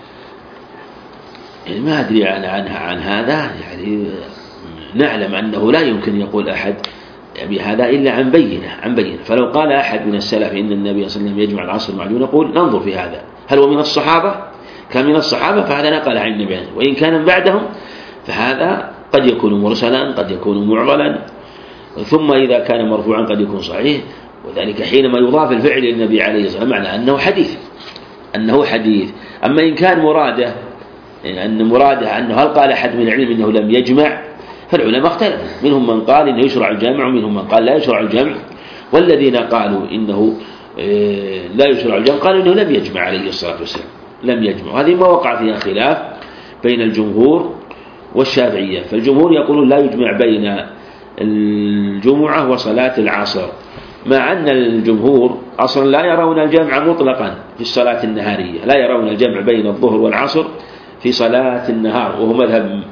يعني ما أدري عن عنها عن هذا، يعني نعلم أنه لا يمكن يقول أحد بهذا إلا عن بينة عن بينة فلو قال أحد من السلف إن النبي صلى الله عليه وسلم يجمع العصر مع الجمعة نقول ننظر في هذا، هل هو من الصحابة؟ كان من الصحابة فهذا نقل عن النبي، وإن كان بعدهم فهذا قد يكون مرسلا قد يكون معضلا، ثم إذا كان مرفوعا قد يكون صحيح. وذلك حينما يضاف الفعل للنبي عليه الصلاة والسلام معنى أنه حديث أنه حديث. أما إن كان مراده يعني أن مراده أنه هل قال أحد من العلم إنه لم يجمع، فالعلماء اختلفوا، منهم من قال إنه يشرع الجمع ومنهم من قال لا يشرع الجمع، والذين قالوا إنه لا يشرع الجمع قالوا إنه لم يجمع عليه الصلاة والسلام لم يجمع. هذه ما وقع فيها خلاف بين الجمهور والشافعية، فالجمهور يقولون لا يجمع بين الجمعة وصلاة العصر، مع أن الجمهور أصلا لا يرون الجمع مطلقا في الصلاة النهارية، لا يرون الجمع بين الظهر والعصر في صلاة النهار، وهو مذهب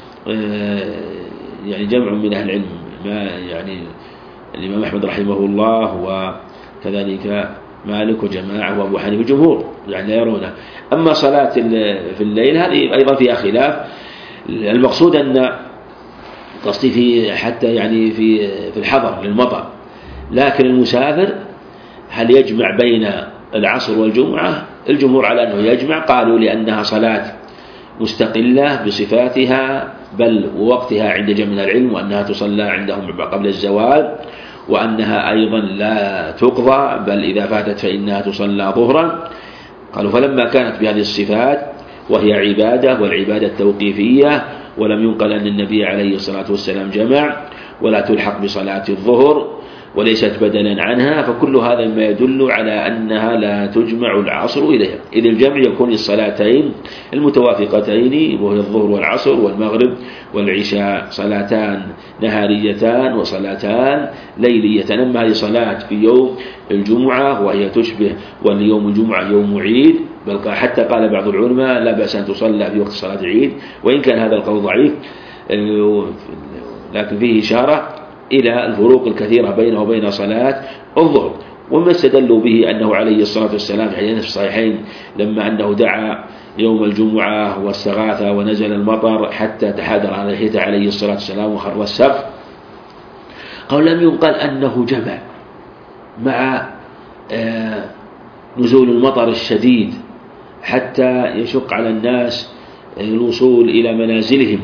يعني جمع من أهل العلم، ما يعني الإمام أحمد رحمه الله وكذلك مالك وجماعة وأبو حنيفة الجمهور يعني لا يرونه. أما صلاة في الليل هذه أيضا فيها خلاف. المقصود أن قصدي في حتى يعني في في الحضر للمطر، لكن المسافر هل يجمع بين العصر والجمعة؟ الجمهور على أنه يجمع، قالوا لأنها صلاة مستقلة بصفاتها بل ووقتها عند جمع العلم، وأنها تصلى عندهم قبل الزوال، وأنها أيضا لا تقضى بل إذا فاتت فإنها تصلى ظهرا. قالوا فلما كانت بهذه الصفات وهي عبادة والعبادة التوقيفية، ولم ينقل أن النبي عليه الصلاة والسلام جمع ولا تلحق بصلاة الظهر وليست بدلا عنها، فكل هذا ما يدل على أنها لا تجمع العصر إليها، إذ الجمع يكون للصلاتين المتوافقتين وهي الظهر والعصر والمغرب والعشاء، صلاتان نهاريتان وصلاتان ليليتان. أما هذه صلاة في يوم الجمعة وهي تشبه واليوم الجمعة يوم عيد، بل حتى قال بعض العلماء لا بأس أن تصلى في وقت صلاة العيد، وإن كان هذا القول ضعيف لكن فيه إشارة إلى الفروق الكثيرة بينه وبين صلاة الظهر. وما استدلوا به أنه عليه الصلاة والسلام في حديث الصحيحين لما أنه دعا يوم الجمعة واستغاث ونزل المطر حتى تحادر على لحيته عليه الصلاة والسلام وخر السقف، قال لم ينقل أنه جمع مع نزول المطر الشديد حتى يشق على الناس الوصول إلى منازلهم.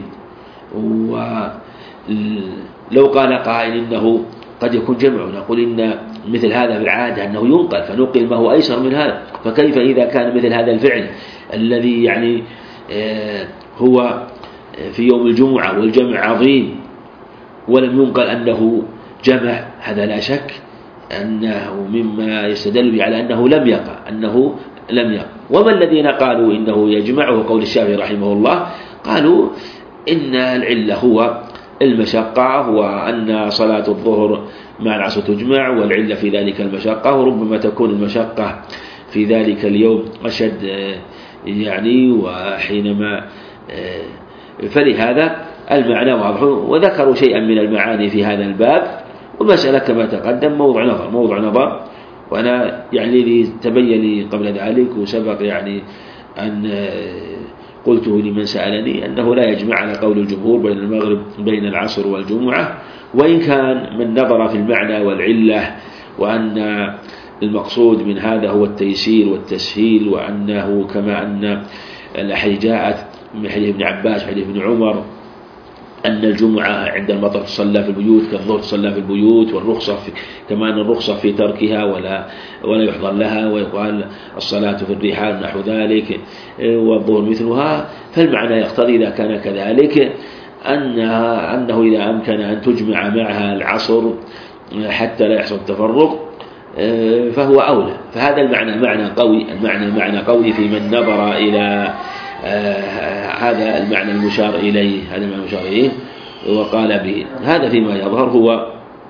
ولو قال قائل إنه قد يكون جمع، نقول إن مثل هذا في العادة أنه ينقل، فنقل ما هو أيسر من هذا، فكيف إذا كان مثل هذا الفعل الذي يعني هو في يوم الجمعة والجمع عظيم ولم ينقل أنه جمع، هذا لا شك أنه مما يستدل به على أنه لم يقع أنه لم يقع. وما الذين قالوا إنه يجمعه قول الشافعي رحمه الله، قالوا إن العلة هو المشقة، وأن صلاة الظهر مع العصر تجمع، والعلة في ذلك المشقة، وربما تكون المشقة في ذلك اليوم أشد يعني، وحينما فلهذا المعنى واضح، وذكروا شيئا من المعاني في هذا الباب، والمسألة كما تقدم موضع نظر موضع نظر وأنا يعني لي تبين لي قبل ذلك وسبق يعني أن قلته لمن سألني أنه لا يجمع على قول الجمهور بين المغرب بين العصر والجمعة، وإن كان من نظر في المعنى والعلة وأن المقصود من هذا هو التيسير والتسهيل، وأنه كما أن الأحاديث جاءت من حديث ابن عباس وحديث ابن عمر أن الجمعة عند المطر تصلى في البيوت كالظهر تصلى في البيوت، والرخصة في كمان الرخصة في تركها ولا ولا يحضر لها، ويقال الصلاة في الرحال نحو ذلك، والظهر مثلها. فالمعنى يقتضي إذا كان كذلك أنها أنه إذا أمكن أن تجمع معها العصر حتى لا يحصل التفرق فهو أولى. فهذا المعنى معنى قوي، المعنى معنى قوي في من نظر إلى هذا المعنى المشار إليه، هذا المعنى المشار إليه وقال به. هذا فيما يظهر هو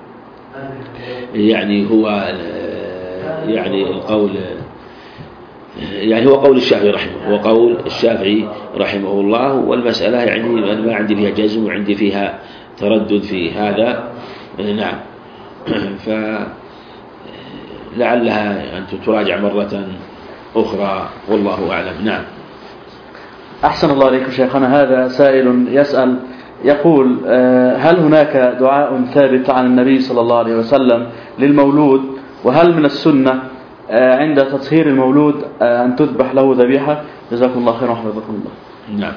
يعني هو يعني القول يعني هو قول الشافعي رحمه هو قول الشافعي رحمه الله. والمسألة يعني أنا ما عندي فيها جزم وعندي فيها تردد في هذا. نعم. فلعلها أن تراجع مرة أخرى والله أعلم. نعم. أحسن الله عليكم شيخنا. هذا سائل يسأل يقول هل هناك دعاء ثابت عن النبي صلى الله عليه وسلم للمولود؟ وهل من السنة عند تطهير المولود أن تذبح له ذبيحة؟ جزاكم الله خيرا وحفظكم الله. نعم.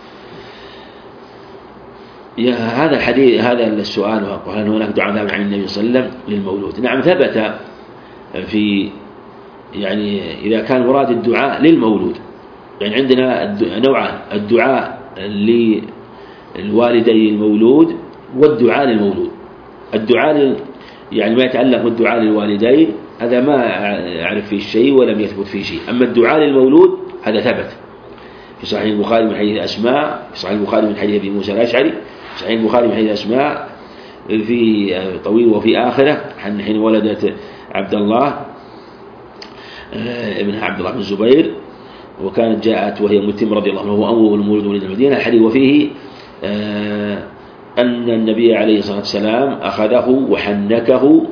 هذا الحديث هذا السؤال هل هناك دعاء ثابت عن النبي صلى الله عليه وسلم للمولود؟ نعم ثبت في يعني إذا كان مراد الدعاء للمولود، يعني عندنا نوعان: الدعاء للوالدي المولود والدعاء للمولود. الدعاء يعني ما يتعلق بالدعاء للوالدين هذا ما أعرف فيه شيء ولم يثبت فيه شيء. أما الدعاء للمولود هذا ثبت في صحيح البخاري من حديث أسماء، في صحيح البخاري من حديث أبي موسى الأشعري، في صحيح البخاري من حديث أسماء في طويل وفي آخره حين ولدت عبد الله ابنها عبد الله بن الزبير وكانت جاءت وهي متم رضي الله عنه وهو أول مولود ولد المدينة. الحديث وفيه أن النبي عليه الصلاة والسلام أخذه وحنكه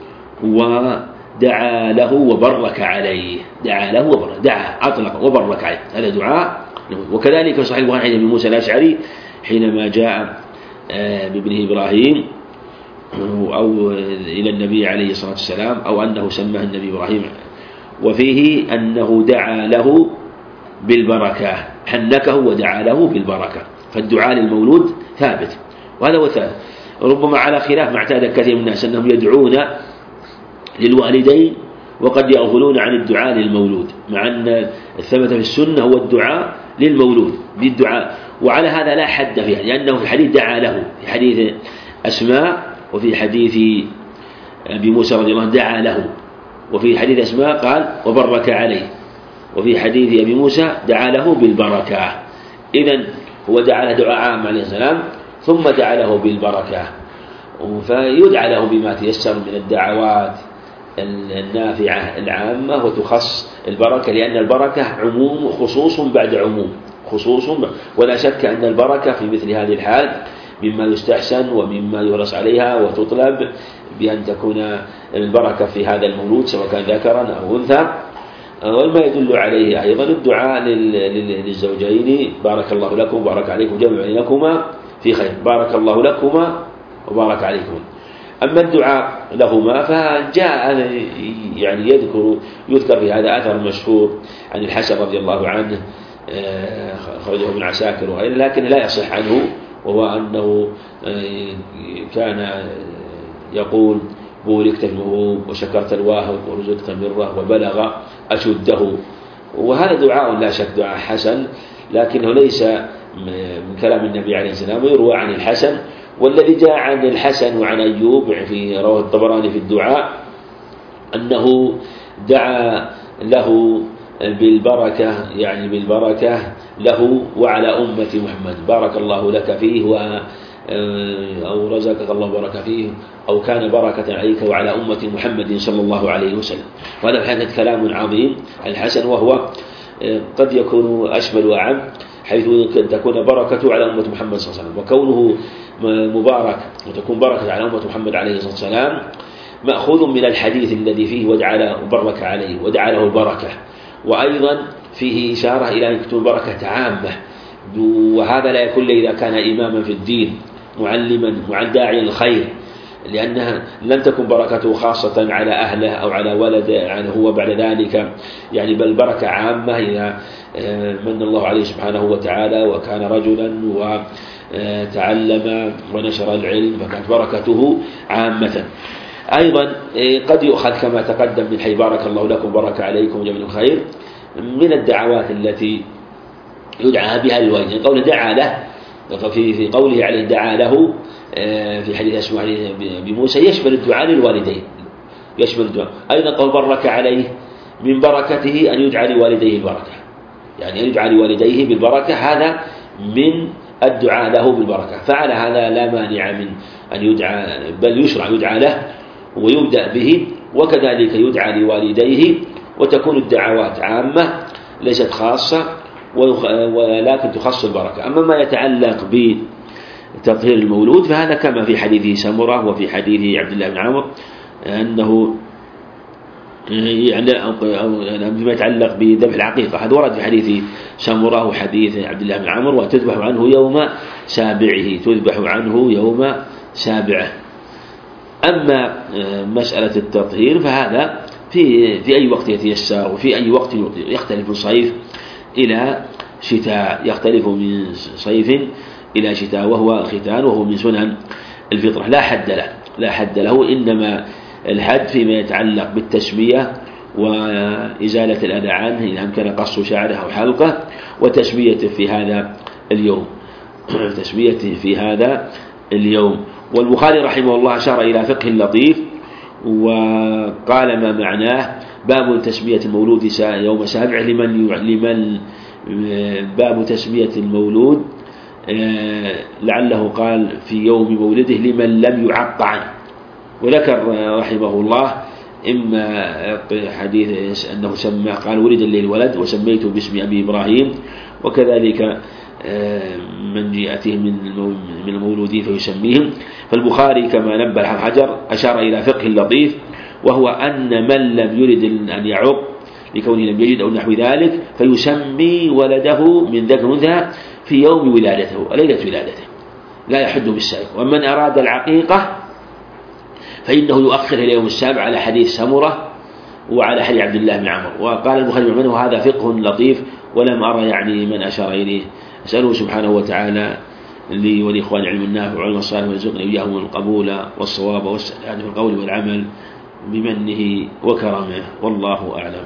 ودعا له وبرك عليه. دعا له وبرك، دعا أطلق وبرك عليه، هذا دعاء. وكذلك صحيح البخاري عن أبي موسى الأشعري حينما جاء بابنه إبراهيم أو إلى النبي عليه الصلاة والسلام أو أنه سماه النبي إبراهيم، وفيه أنه دعا له بالبركة، حنكه ودعا له بالبركة. فالدعاء للمولود ثابت، وهذا هو ثابت. ربما على خلاف ما اعتاد كثير من الناس أنهم يدعون للوالدين وقد يغفلون عن الدعاء للمولود، مع أن الثبت في السنة هو الدعاء للمولود بالدعاء. وعلى هذا لا حد فيها، لأنه في الحديث دعا له، في حديث أسماء وفي حديث أبي موسى رضي الله عنه دعا له، وفي حديث أسماء قال وبرك عليه، وفي حديث أبي موسى دعا له بالبركة. إذن هو دعا له دعاء عام عليه السلام ثم دعا له بالبركة، فيدعى له بما تيسر من الدعوات النافعة العامة وتخص البركة، لأن البركة عموم خصوص بعد عموم خصوص. ولا شك أن البركة في مثل هذه الحال مما يستحسن ومما يحرص عليها وتطلب بأن تكون البركة في هذا المولود سواء كان ذكرا أو أنثى. وما يدل عليه أيضا الدعاء للزوجين بارك الله لكم وبارك عليكم جمع بينكما في خير، بارك الله لكما وبارك عليكم. أما الدعاء لهما فجاء يعني يذكر يذكر في هذا أثر مشهور عن الحسن رضي الله عنه خرجه ابن عساكر وغيره، لكن لا يصح عنه، وهو أنه كان يقول بوركت الموهوب وشكرت الواهب ورزقت المره وبلغ أشده. وهذا دعاء لا شك دعاء حسن، لكنه ليس من كلام النبي عليه السلام، ويروى عن الحسن. والذي جاء عن الحسن وعن أيوب في رواه الطبراني في الدعاء أنه دعا له بالبركة، يعني بالبركة له وعلى أمة محمد، بارك الله لك فيه و أو رزقك الله بركة فيه أو كان بركة عليك وعلى أمة محمد صلى الله عليه وسلم. وهذا في حدث كلام عظيم الحسن، وهو قد يكون أشمل وأعم، حيث تكون بركته على أمة محمد صلى الله عليه وسلم، وكونه مبارك وتكون بركة على أمة محمد عليه الصلاة والسلام مأخوذ من الحديث الذي فيه ودعا وبرك عليه ودعا له البركة، وأيضا فيه إشارة إلى أن تكون بركة عامة. وهذا لا يكون إذا كان إماما في الدين معلما مع داعي الخير، لأنها لم تكن بركته خاصة على أهله أو على ولد يعني هو بعد ذلك، يعني بل بركة عامة إذا من الله عليه سبحانه وتعالى وكان رجلا وتعلم ونشر العلم فكانت بركته عامة. أيضا قد يؤخذ كما تقدم من حيث بارك الله لكم بارك عليكم جميع الخير من الدعوات التي يدعى بها الوالدين. قول دعا له ففي في قوله عليه دعا له في حديث اسمه بموسى يشمل الدعاء للوالدين، يشمل الدعاء. أيضا قول برك عليه من بركته أن يدعى لوالديه البركة، يعني أن يدعى لوالديه بالبركة، هذا من الدعاء له بالبركة. فعلى هذا لا مانع من أن يدعى، بل يشرع يدعى له ويبدأ به، وكذلك يدعى لوالديه، وتكون الدعوات عامة ليست خاصة، ولكن تخص البركة. أما ما يتعلق بتطهير المولود فهذا كما في حديث سمرة وفي حديث عبد الله بن عمرو أنه يعني أو فيما يتعلق بذبح العقيقة، هذا ورد في حديث سمرة وحديث عبد الله بن عمرو، وتذبح عنه يوم سابعه، تذبح عنه يوم سابعه. أما مسألة التطهير فهذا في في أي وقت يتيسر، وفي أي وقت يختلف من صيف إلى شتاء، يختلف من صيف إلى شتاء، وهو ختان، وهو من سنن الفطرة لا حد له، لا حد له. إنما الحد فيما يتعلق بالتسمية وإزالة الأذى عنه إذا أمكن قص شعره أو حلقه، وتسميته في هذا اليوم تسميته في هذا اليوم. والبخاري رحمه الله أشار إلى فقه لطيف وقال ما معناه باب تسمية المولود يوم سابع لمن لمن باب تسمية المولود لعله قال في يوم مولده لمن لم يعق عنه. وذكر رحمه الله إما حديث أنه سمى قال ولد الليل ولد وسميته باسم أبي إبراهيم، وكذلك من جاءته من المولودين فيسميهم. فالبخاري كما نبه الحجر أشار إلى فقه لطيف، وهو أن من لم يرد أن يعق لكونه لم يجد أو نحو ذلك فيسمي ولده من ذكر أنثى في يوم ولادته ليلة ولادته، لا يحد بالسابق. ومن أراد العقيقة فإنه يؤخر إلى يوم السابع على حديث سمرة وعلى حديث عبد الله بن عمرو. وقال البخاري منه وهذا فقه لطيف ولم أرى يعني من أشار إليه. أسأله سبحانه وتعالى لي ولإخواني علم النافع وعلم الصالح ويرزقني إياهم القبول والصواب والسداد في القول والعمل بمنه وكرمه، والله أعلم.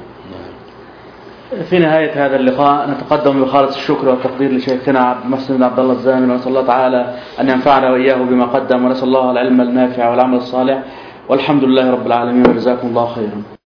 في نهاية هذا اللقاء نتقدم بخالص الشكر والتقدير لشيخنا عبد المحسن بن عبد الله الزامل، ونسأل الله تعالى أن ينفعنا وإياه بما قدم، ونسأل الله العلم النافع والعمل الصالح، والحمد لله رب العالمين، وجزاكم الله خيرا.